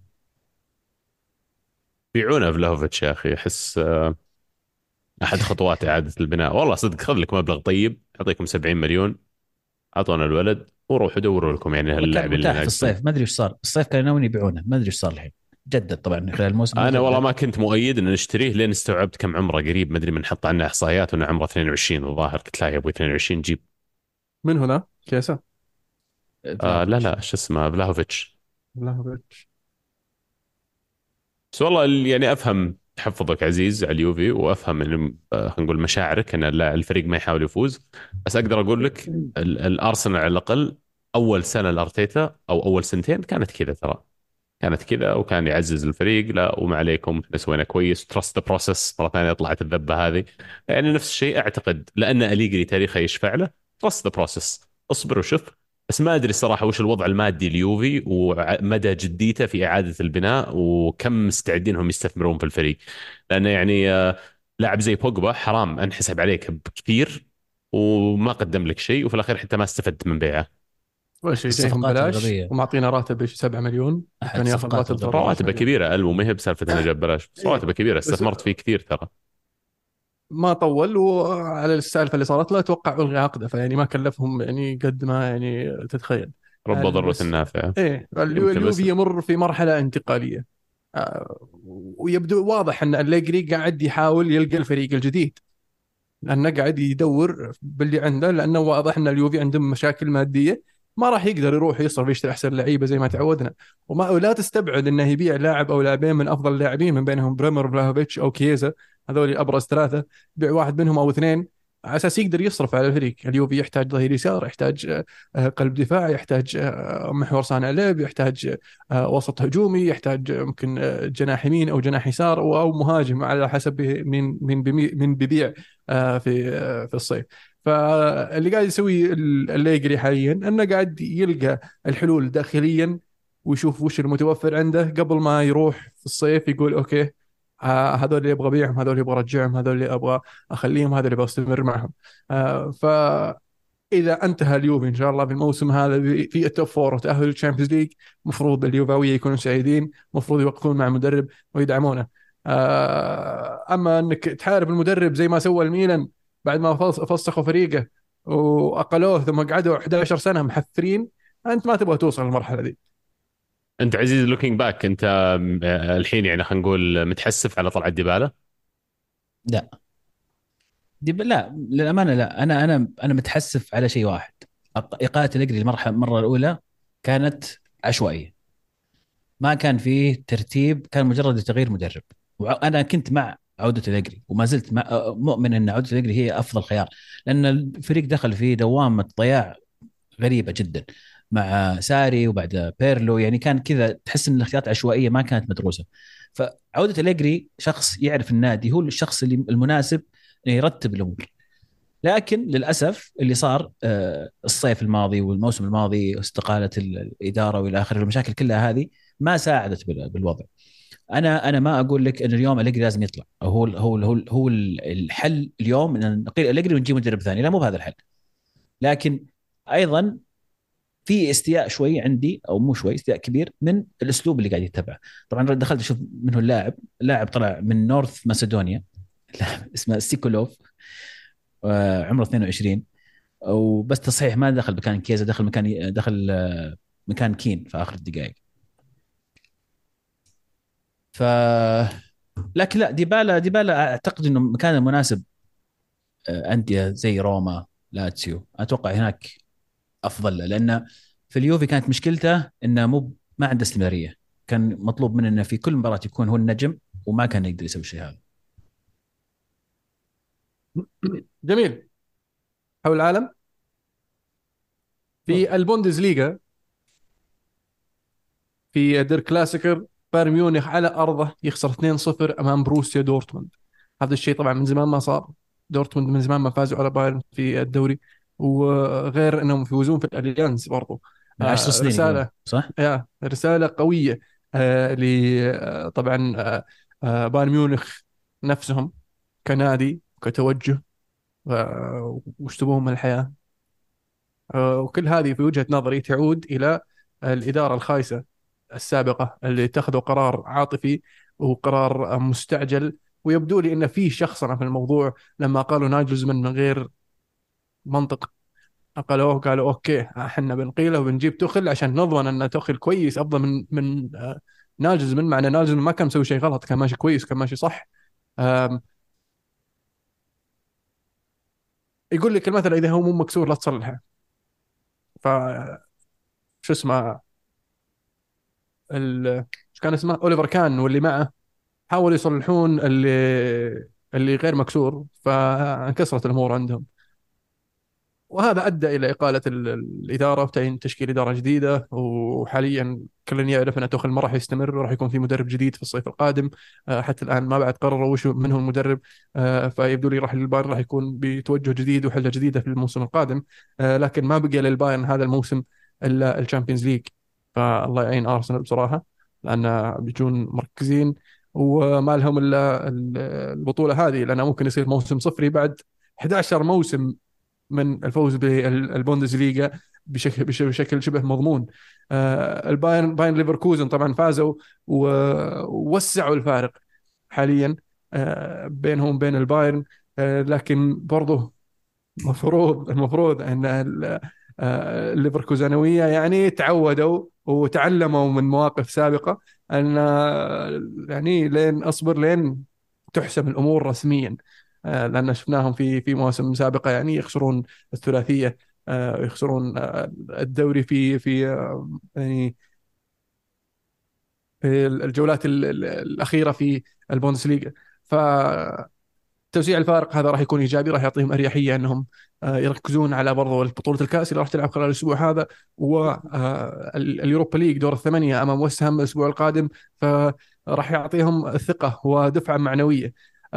بيعونه فلافيتش يا اخي، احس احد خطوات اعاده البناء. والله صدق خذ لك مبلغ طيب، اعطيكم 70 مليون، اعطونا الولد وروحوا دوروا لكم يعني والله كان هاللاعبين اللي متاح في ناقصين. الصيف، ما ادري ايش صار الصيف، كانوا ناويين يبيعونه، ما ادري ايش صار الحين. جدد طبعا خلال الموسم انا والله جدد. ما كنت مؤيد ان نشتريه لين استوعبت كم عمره قريب، ما ادري من حط عنه احصائيات وانه عمره 22 الظاهر، قلت لا يا ابوي 22 جيب. من هنا كيسة لا لا شو اسمه فلاهوفيتش. فلاهوفيتش. بس والله يعني افهم تحفظك عزيز على اليوفي، وافهم ان خلينا نقول مشاعرك ان الفريق ما يحاول يفوز. بس اقدر اقول لك الارسنال على الاقل اول سنه لارتيتا او اول سنتين كانت كذا، ترى كانت كذا، وكان يعزز الفريق، لا وما عليكم احنا سوينا كويس، تراست ذا بروسس. مره ثانيه طلعت الذبه هذه. يعني نفس الشيء اعتقد لان اليجري تاريخه يشفع له، تراست ذا بروسس، اصبر وشوف. بس ما ادري الصراحه وش الوضع المادي اليوفي ومدى جديته في اعاده البناء وكم مستعدين هم يستثمرون في الفريق. لانه يعني لاعب زي بوجبا حرام انحسب عليك بكثير وما قدم لك شيء، وفي الاخير حتى ما استفدت من بيعه. وش جايهم الصفقات بلاش الغبيه، ومعطينا راتب 7 مليون، أحد كان ياخذ الصفقات راتب الغبية. رواتبه 13 مليون. كبيره المو، ما هي بسالفه انه جاب بلاش، بس رواتبه كبيره، بس استثمرت فيه كثير ترى. ما طول، وعلى السالفه اللي صارت له اتوقع الغي عقده، فيعني ما كلفهم يعني قد ما يعني تتخيل. رب ضرة بس نافعة. ايه يمكن بس اليوفي يمر في مرحله انتقاليه. ويبدو واضح ان أليجري قاعد يحاول يلقى الفريق الجديد، لانه قاعد يدور باللي عنده، لانه واضح ان اليوفي عندهم مشاكل ماديه، ما راح يقدر يروح يصرف يشتري احسن لعيبه زي ما تعودنا. ولا تستبعد انه يبيع لاعب او لاعبين من افضل اللاعبين، من بينهم بريمر، فلاهوفيتش او كييزا، هذول ابرز ثلاثه. يبيع واحد منهم او اثنين على اساس يقدر يصرف على الفريق. اليوفي يحتاج ظهير يسار، يحتاج قلب دفاع، يحتاج محور صانع لعب، يحتاج وسط هجومي، يحتاج ممكن جناح يمين او جناح يسار او مهاجم على حسب من بيبيع في الصيف. فاللي قاعد يسوي الليجري حاليا انه قاعد يلقى الحلول داخليا، ويشوف وش المتوفر عنده قبل ما يروح في الصيف يقول اوكي هذول اللي ابغى ابيعهم، هذول اللي ابغى ارجعهم، هذول اللي ابغى اخليهم، هذول اللي ابغى استمر معهم. فاذا انتهى اليوفي ان شاء الله في الموسم هذا في التوب فور وتاهل الشامبيونز ليج، مفروض اليوفاويه يكونوا سعيدين، مفروض يوقفون مع المدرب ويدعمونه. اما انك تحارب المدرب زي ما سوى الميلان بعد ما فسخوا فريقه واقلوه ثم قعدوا 11 سنه محفرين، انت ما تبغى توصل للمرحله دي. انت عزيز لوكينج باك، انت الحين يعني خلينا نقول متحسف على طلعة ديبالا؟ لا لا للامانه لا، انا متحسف على شيء واحد. اقاله الأجري المره الاولى كانت عشوائيه، ما كان فيه ترتيب، كان مجرد تغيير مدرب. وانا كنت مع عوده الأجري وما زلت مؤمن ان عوده الأجري هي افضل خيار، لان الفريق دخل في دوامه ضياع غريبه جدا مع ساري وبعد بيرلو، يعني كان كذا تحس ان الاختيارات عشوائيه ما كانت مدروسه. فعوده الأجري شخص يعرف النادي، هو الشخص اللي المناسب انه يرتب الامور. لكن للاسف اللي صار الصيف الماضي والموسم الماضي، استقاله الاداره والى اخره، المشاكل كلها هذه ما ساعدت بالوضع. انا ما اقول لك ان اليوم أليجري لازم يطلع، هو الحل اليوم ان نقيل أليجري ونجيب مدرب ثاني، لا مو بهذا الحل. لكن ايضا في استياء شوي عندي، او مو شوي، استياء كبير من الاسلوب اللي قاعد يتبعه. طبعا دخلت اشوف منه اللاعب طلع من نورث ماسدونيا اسمه سيكولوف، عمره 22، وبس تصحيح ما دخل مكان كيزا، دخل مكان كين في اخر الدقائق. ف لكن لا، ديبالا اعتقد انه مكان المناسب انديه زي روما، لاتسيو، اتوقع هناك افضل له، لان في اليوفي كانت مشكلته انه ما عنده استمراريه، كان مطلوب منه انه في كل مباراه يكون هو النجم، وما كان يقدر يسوي الشيء هذا. جميل. حول العالم في البوندسليغا، في دير كلاسيكر، بايرن ميونخ على ارضه يخسر 2-0 امام بروسيا دورتموند. هذا الشيء طبعا من زمان ما صار، دورتموند من زمان ما فازوا على بايرن في الدوري، وغير انهم يفوزون في الاليانز برضو. من 10 سنين رساله، صح؟ رساله قويه ل طبعا بايرن ميونخ نفسهم كنادي كتوجه، وش تبوهم من الحياه. وكل هذه في وجهة نظري تعود إلى الإدارة الخايسة السابقة اللي اتخذوا قرار عاطفي وقرار مستعجل. ويبدو لي أن في شخصنة في الموضوع لما قالوا ناجلزمان من غير منطق. قالوا أوكي احنا بنقيله وبنجيب توخل عشان نضمن أن توخل كويس أفضل من ناجلزمان، مع أن ناجلزمان ما كان مسوي شيء غلط، كان ماشي كويس، كان ماشي صح. آم، يقول لك المثل إذا هو مو مكسور لا تصلحه. ف شو اسمه ايش كان اسمه، اوليفر كان واللي معه حاولوا يصلحون اللي غير مكسور، فانكسرت الامور عندهم. وهذا ادى الى اقاله الاداره وتعيين تشكيل اداره جديده. وحاليا كلنا يعرف ان توخيل ما راح يستمر، وراح يكون في مدرب جديد في الصيف القادم. حتى الان ما بعد قرروا وش منه المدرب. فيبدو لي راح للبايرن راح يكون بتوجه جديد وحله جديده في الموسم القادم. لكن ما بقي للبايرن هذا الموسم الا الشامبيونز ليج. فالله يعين ارسنال بصراحه، لان بيجون مركزين وما لهم الا البطوله هذه، لانها ممكن يصير موسم صفري بعد 11 موسم من الفوز بالبوندسليغا بشكل شبه مضمون. بايرن ليفركوزن طبعا فازوا ووسعوا الفارق حاليا بينهم وبين البايرن. لكن برضه المفروض ان الليفركوزانويه يعني تعودوا وتعلموا من مواقف سابقه ان يعني لين اصبر لين تحسم الامور رسميا. لان شفناهم في مواسم سابقه يعني يخسرون الثلاثيه، يخسرون الدوري يعني في الجولات الاخيره في البوندسليغا. ف توزيع الفارق هذا راح يكون ايجابي، راح يعطيهم اريحيه انهم يركزون على برضو بطوله الكاس اللي راح تلعب خلال الاسبوع هذا، واليوروبا ليج دور الثمانيه امام وست هام الاسبوع القادم. فراح يعطيهم الثقه ودفعه معنويه.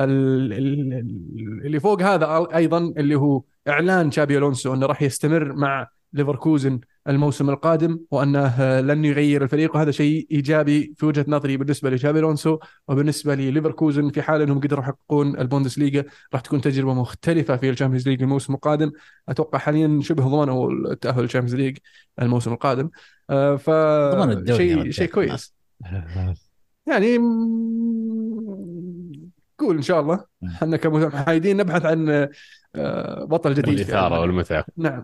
اللي فوق هذا ايضا اللي هو اعلان تشابي الونسو انه راح يستمر مع ليفركوزن الموسم القادم، وأنه لن يغير الفريق، وهذا شيء إيجابي في وجهة نظري بالنسبة لشابي ألونسو وبالنسبة لليفركوزن. في حال أنهم قدروا يحققون البوندسليغا راح تكون تجربة مختلفة في الشامبيونز ليج الموسم القادم. أتوقع حاليا شبه ضمنوا التأهل للشامبيونز ليج الموسم القادم. ضمن الدوري يا فشيء رجال. كويس يعني. قول إن شاء الله احنا كمحايدين نبحث عن بطل جديد في الإثارة ألمانيا. والمتعة. نعم.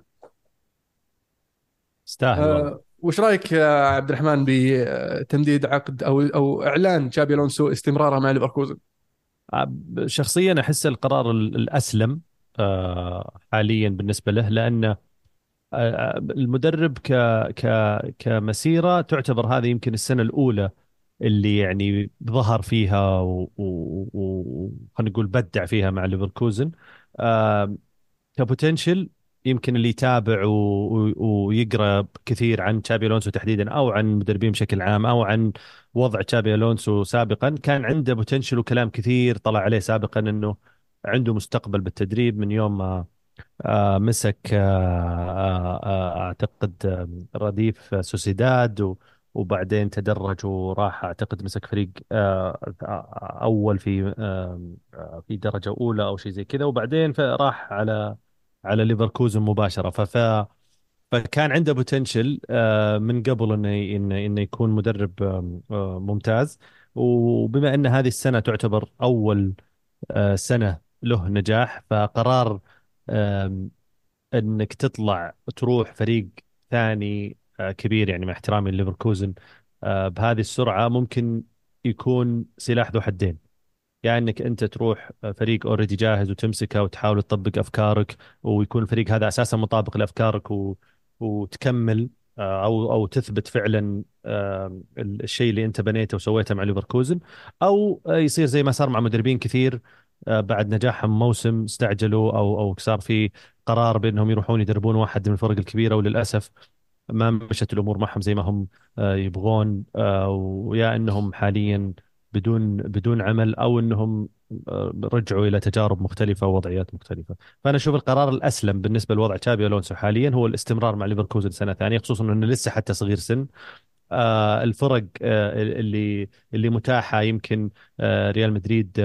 استاهل والله. وش رايك يا عبد الرحمن بتمديد عقد او اعلان تشابي الونسو استمراره مع ليفركوزن؟ شخصيا احس القرار الاسلم حاليا بالنسبه له، لان المدرب كمسيره تعتبر هذه يمكن السنه الاولى اللي يعني ظهر فيها خلينا نقول بدع فيها مع ليفركوزن. كبوتنشل يمكن اللي يتابع ويقرا كثير عن تشابي الونسو تحديدا، او عن مدربين بشكل عام، او عن وضع تشابي الونسو سابقا، كان عنده بوتنشل وكلام كثير طلع عليه سابقا انه عنده مستقبل بالتدريب من يوم ما مسك اعتقد رديف سوسيداد، وبعدين تدرج وراح اعتقد مسك فريق اول في درجة اولى او شيء زي كذا، وبعدين راح على ليفركوزن مباشرة. فكان عنده بوتنشل من قبل انه يكون مدرب ممتاز. وبما ان هذه السنة تعتبر اول سنة له نجاح، فقرار انك تطلع تروح فريق ثاني كبير، يعني مع احترامي لليفركوزن بهذه السرعة، ممكن يكون سلاح ذو حدين. يعني انك انت تروح فريق اوريدي جاهز وتمسكه وتحاول تطبق افكارك، ويكون الفريق هذا اساسا مطابق لافكارك، وتكمل او تثبت فعلا الشيء اللي انت بنيته وسويته مع ليفركوزن، او يصير زي ما صار مع مدربين كثير بعد نجاحهم موسم استعجلوا، او صار في قرار بانهم يروحون يدربون واحد من الفرق الكبيره، وللاسف ما مشت الامور معهم زي ما هم يبغون، ويا انهم حاليا بدون عمل، او انهم رجعوا الى تجارب مختلفه ووضعيات مختلفه. فانا اشوف القرار الاسلم بالنسبه لوضع تشابي الونسو حاليا هو الاستمرار مع ليفركوزن سنه ثانيه، خصوصا انه لسه حتى صغير سن. الفرق اللي متاحه يمكن ريال مدريد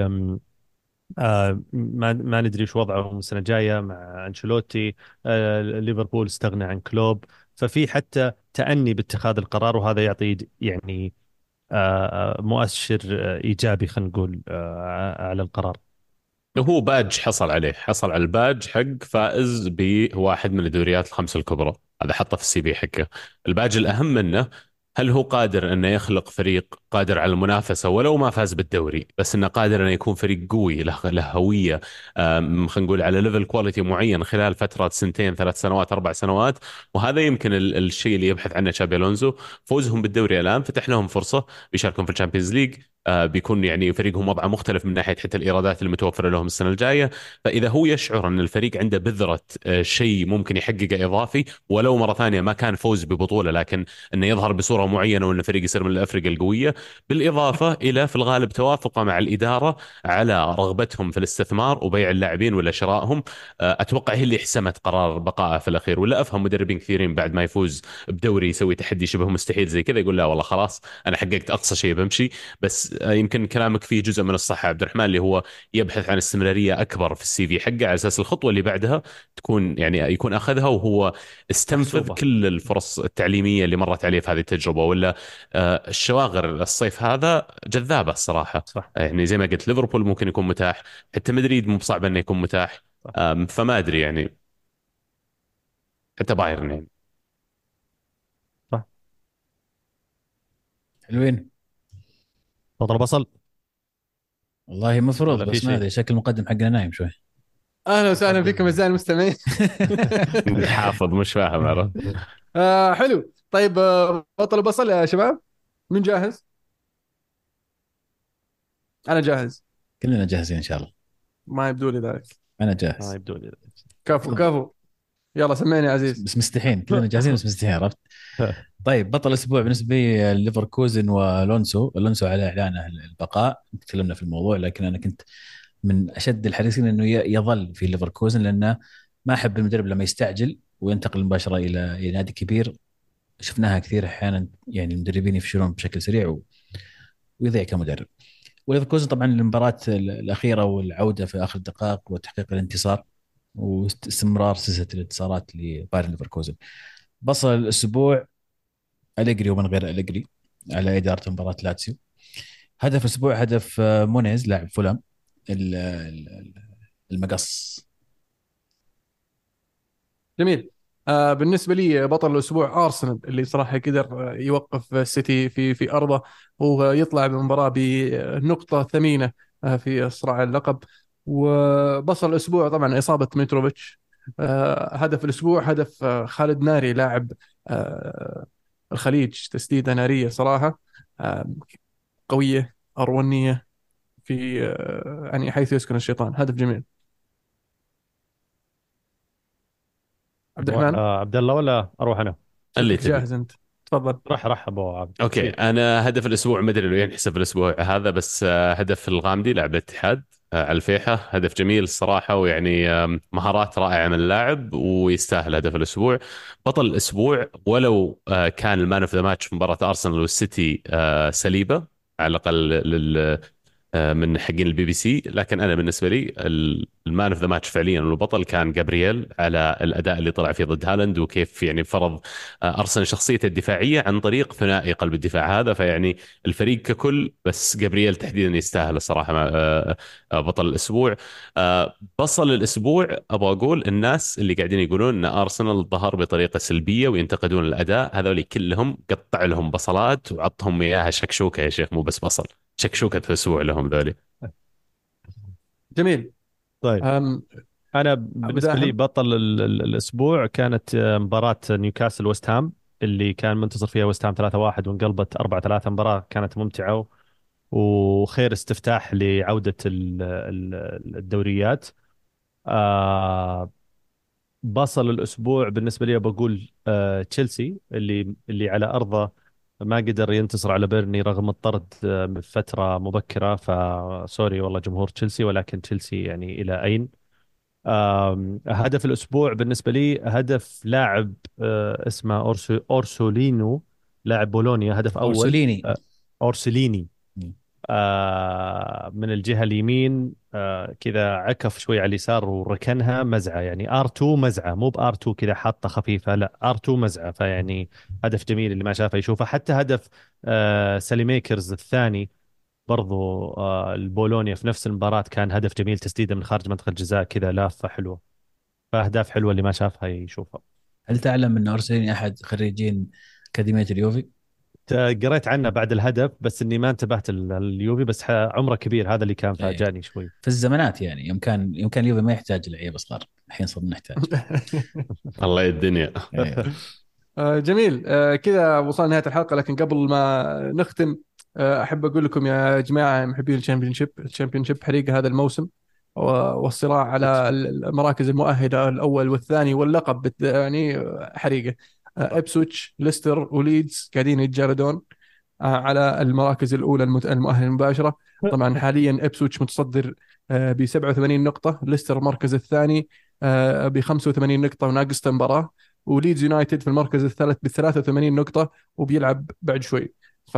ما ندري وش وضعهم السنه الجايه مع انشيلوتي. ليفربول استغنى عن كلوب، ففي حتى تأني باتخاذ القرار، وهذا يعطي يعني مؤشر ايجابي خلينا نقول على القرار. هو باج حصل على الباج حق فائز بواحد من الدوريات الخمس الكبرى، هذا حطه في السي في حقه. الباج الأهم منه، هل هو قادر انه يخلق فريق قادر على المنافسه ولو ما فاز بالدوري، بس انه قادر انه يكون فريق قوي له هويه، خلينا نقول على ليفل كواليتي معين خلال فتره سنتين 3 سنوات 4 سنوات. وهذا يمكن الشيء اللي يبحث عنه تشابي الونزو. فوزهم بالدوري الان فتح لهم فرصه بيشاركون في الشامبيونز ليج، بيكون يعني فريقهم وضعه مختلف من ناحيه حتى الايرادات المتوفره لهم السنه الجايه. فاذا هو يشعر ان الفريق عنده بذره شيء ممكن يحققه اضافي، ولو مره ثانيه ما كان فوز ببطوله، لكن انه يظهر بصوره معينه وان الفريق يصير من الافرقه القويه، بالاضافه الى في الغالب توافقه مع الاداره على رغبتهم في الاستثمار وبيع اللاعبين ولا شرائهم، اتوقع هي اللي حسمت قرار بقائه في الاخير. ولا افهم مدربين كثيرين بعد ما يفوز بدوري يسوي تحدي شبه مستحيل زي كذا يقول لا والله خلاص انا حققت اقصى شيء بمشي. بس يمكن كلامك فيه جزء من الصحه عبد الرحمن، اللي هو يبحث عن استمراريه اكبر في السي في حقه، على اساس الخطوه اللي بعدها تكون يعني يكون اخذها وهو استنفذ محسوبة. كل الفرص التعليميه اللي مرت عليه في هذه التجربه. ولا الشواغر الصيف هذا جذابه الصراحه. صح. يعني زي ما قلت ليفربول ممكن يكون متاح، حتى مدريد مو صعب انه يكون متاح. فما ادري يعني، حتى بايرن يعني. صح. حلوين تفضل بصل. والله مفروض، ولا في بس ما شيء؟ ادري شكل المقدم حقنا نايم شوي. اهلا وسهلا فيكم اعزائي المستمعين. حافظ مش فاهم عرفت. حلو. طيب بطل بصل يا شباب، من جاهز؟ انا جاهز. كلنا جاهزين ان شاء الله. ما يبدو لي ذلك. انا جاهز يبدو لي. كفو كفو. يلا سمعني يا عزيز. بس مستحين، كلنا جاهزين بس مستحين، عرفت. طيب بطل الاسبوع بالنسبه لي ليفركوزن والونسو. الونسو على اعلانه البقاء، تكلمنا في الموضوع، لكن انا كنت من اشد الحريصين انه يظل في ليفركوزن، لانه ما احب المدرب لما يستعجل وينتقل مباشره الى نادي كبير شفناها كثير احيانا، يعني المدربين يفشلون بشكل سريع ويضيع كمدرب. وليفركوزن طبعا المباراة الأخيرة والعودة في آخر الدقائق وتحقيق الانتصار واستمرار سلسلة الانتصارات لبايرن ليفركوزن. بصل الأسبوع أليجري ومن غير أليجري على إدارة مباراة لاتسيو. هدف الأسبوع هدف مونيز لاعب فولام المقص. جميل. بالنسبة لي بطل الأسبوع أرسنال، اللي صراحة قدر يوقف السيتي في أرضه ويطلع بالمباراة بنقطة ثمينة في صراع اللقب. وبطل الأسبوع طبعا إصابة متروفيتش. هدف الأسبوع هدف خالد ناري لاعب الخليج، تسديدة نارية صراحة، آه، قوية أرونية في يعني حيث يسكن الشيطان. هدف جميل. عبد الرحمن، عبد الله ولا اروح انا؟ اللي شفتك تبي. جاهز أنت، تفضل. راح ابو عبد. اوكي، سير. انا هدف الاسبوع ما ادري لو ينحسب الاسبوع هذا، بس هدف الغامدي لاعب الاتحاد على الفيحة. هدف جميل الصراحة، ويعني مهارات رائعة من اللاعب ويستاهل هدف الاسبوع. بطل الاسبوع ولو كان المان اوف ذا ماتش في مباراة ارسنال والسيتي سليبة على الاقل من حقين البي بي سي، لكن انا بالنسبه لي المان اوف ذا ماتش فعليا والبطل كان جابرييل على الاداء اللي طلع فيه ضد هالاند، وكيف يعني فرض ارسنال شخصيته الدفاعيه عن طريق ثنائي قلب الدفاع هذا. فيعني الفريق ككل، بس جابرييل تحديدا يستاهل الصراحه بطل الاسبوع. بصل الاسبوع ابغى اقول الناس اللي قاعدين يقولون ان ارسنال ظهر بطريقه سلبيه وينتقدون الاداء، هذول كلهم قطع لهم بصلات وعطهم اياها شكشوكه يا شيخ، مو بس بصل، شكشوكة أسبوع لهم ذولي. جميل. طيب أم انا بالنسبه لي بداهم. بطل الاسبوع كانت مباراه نيوكاسل ويست هام، اللي كان منتصر فيها ويست هام 3-1 وانقلبت 4-3. مباراه كانت ممتعه وخير استفتاح لعوده الدوريات. بصل الاسبوع بالنسبه لي بقول تشيلسي، اللي على ارضه ما قدر ينتصر على بيرني رغم الطرد بفتره مبكره. فسوري والله جمهور تشيلسي، ولكن تشيلسي يعني الى اين. هدف الاسبوع بالنسبه لي هدف لاعب اسمه اورسولينو، لاعب بولونيا، هدف اول. أورسوليني. اورسوليني. من الجهة اليمين كذا عكف شوي على اليسار وركنها مزعة، يعني R2 مزعة، مو بR2 كذا حاطة خفيفة، لا R2 مزعة. فيعني هدف جميل، اللي ما شافه يشوفه. حتى هدف ساليميكرز الثاني برضو البولونيا في نفس المباراة كان هدف جميل، تسديدة من خارج منطقة الجزاء كذا لافة حلوة. فأهداف حلوة، اللي ما شافها يشوفها. هل تعلم أن أورسوليني أحد خريجين أكاديمية اليوفي؟ قريت عنه بعد الهدف، بس اني ما انتبهت اليوفي، بس عمره كبير، هذا اللي كان فاجأني شوي. في الزمانات يعني يوم كان اليوفي ما يحتاج لعيبة صغار، الحين صرنا نحتاج. الله يا الدنيا. جميل. كذا وصلنا نهاية الحلقة، لكن قبل ما نختم أحب أقول لكم يا جماعة محبين الشامبيونشيب حريق هذا الموسم، والصراع على المراكز المؤهلة الأول والثاني واللقب يعني حريقة. إبسويتش، ليستر وليدز قاعدين يتجاردون على المراكز الأولى المؤهلة المباشرة. طبعا حاليا إبسويتش متصدر ب 87 نقطة، ليستر المركز الثاني ب 85 نقطة وناقص مباراة، وليدز يونايتد في المركز الثالث ب 83 نقطة وبيلعب بعد شوي. ف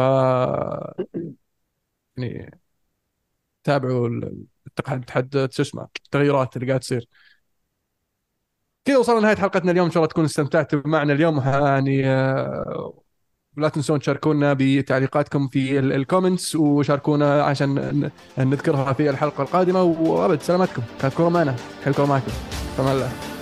يعني تابعوا الاتحاد شو اسمه التغيرات اللي قاعد تصير. كذا وصلنا لنهاية حلقتنا اليوم، إن شاء الله تكونوا استمتعتوا معنا اليوم. يعني لا تنسون تشاركونا بتعليقاتكم في الكومنتس، وشاركونا عشان نذكرها في الحلقة القادمة. وأبد سلامتكم، كانت كورة معنا، حلقة معكم، فما الله.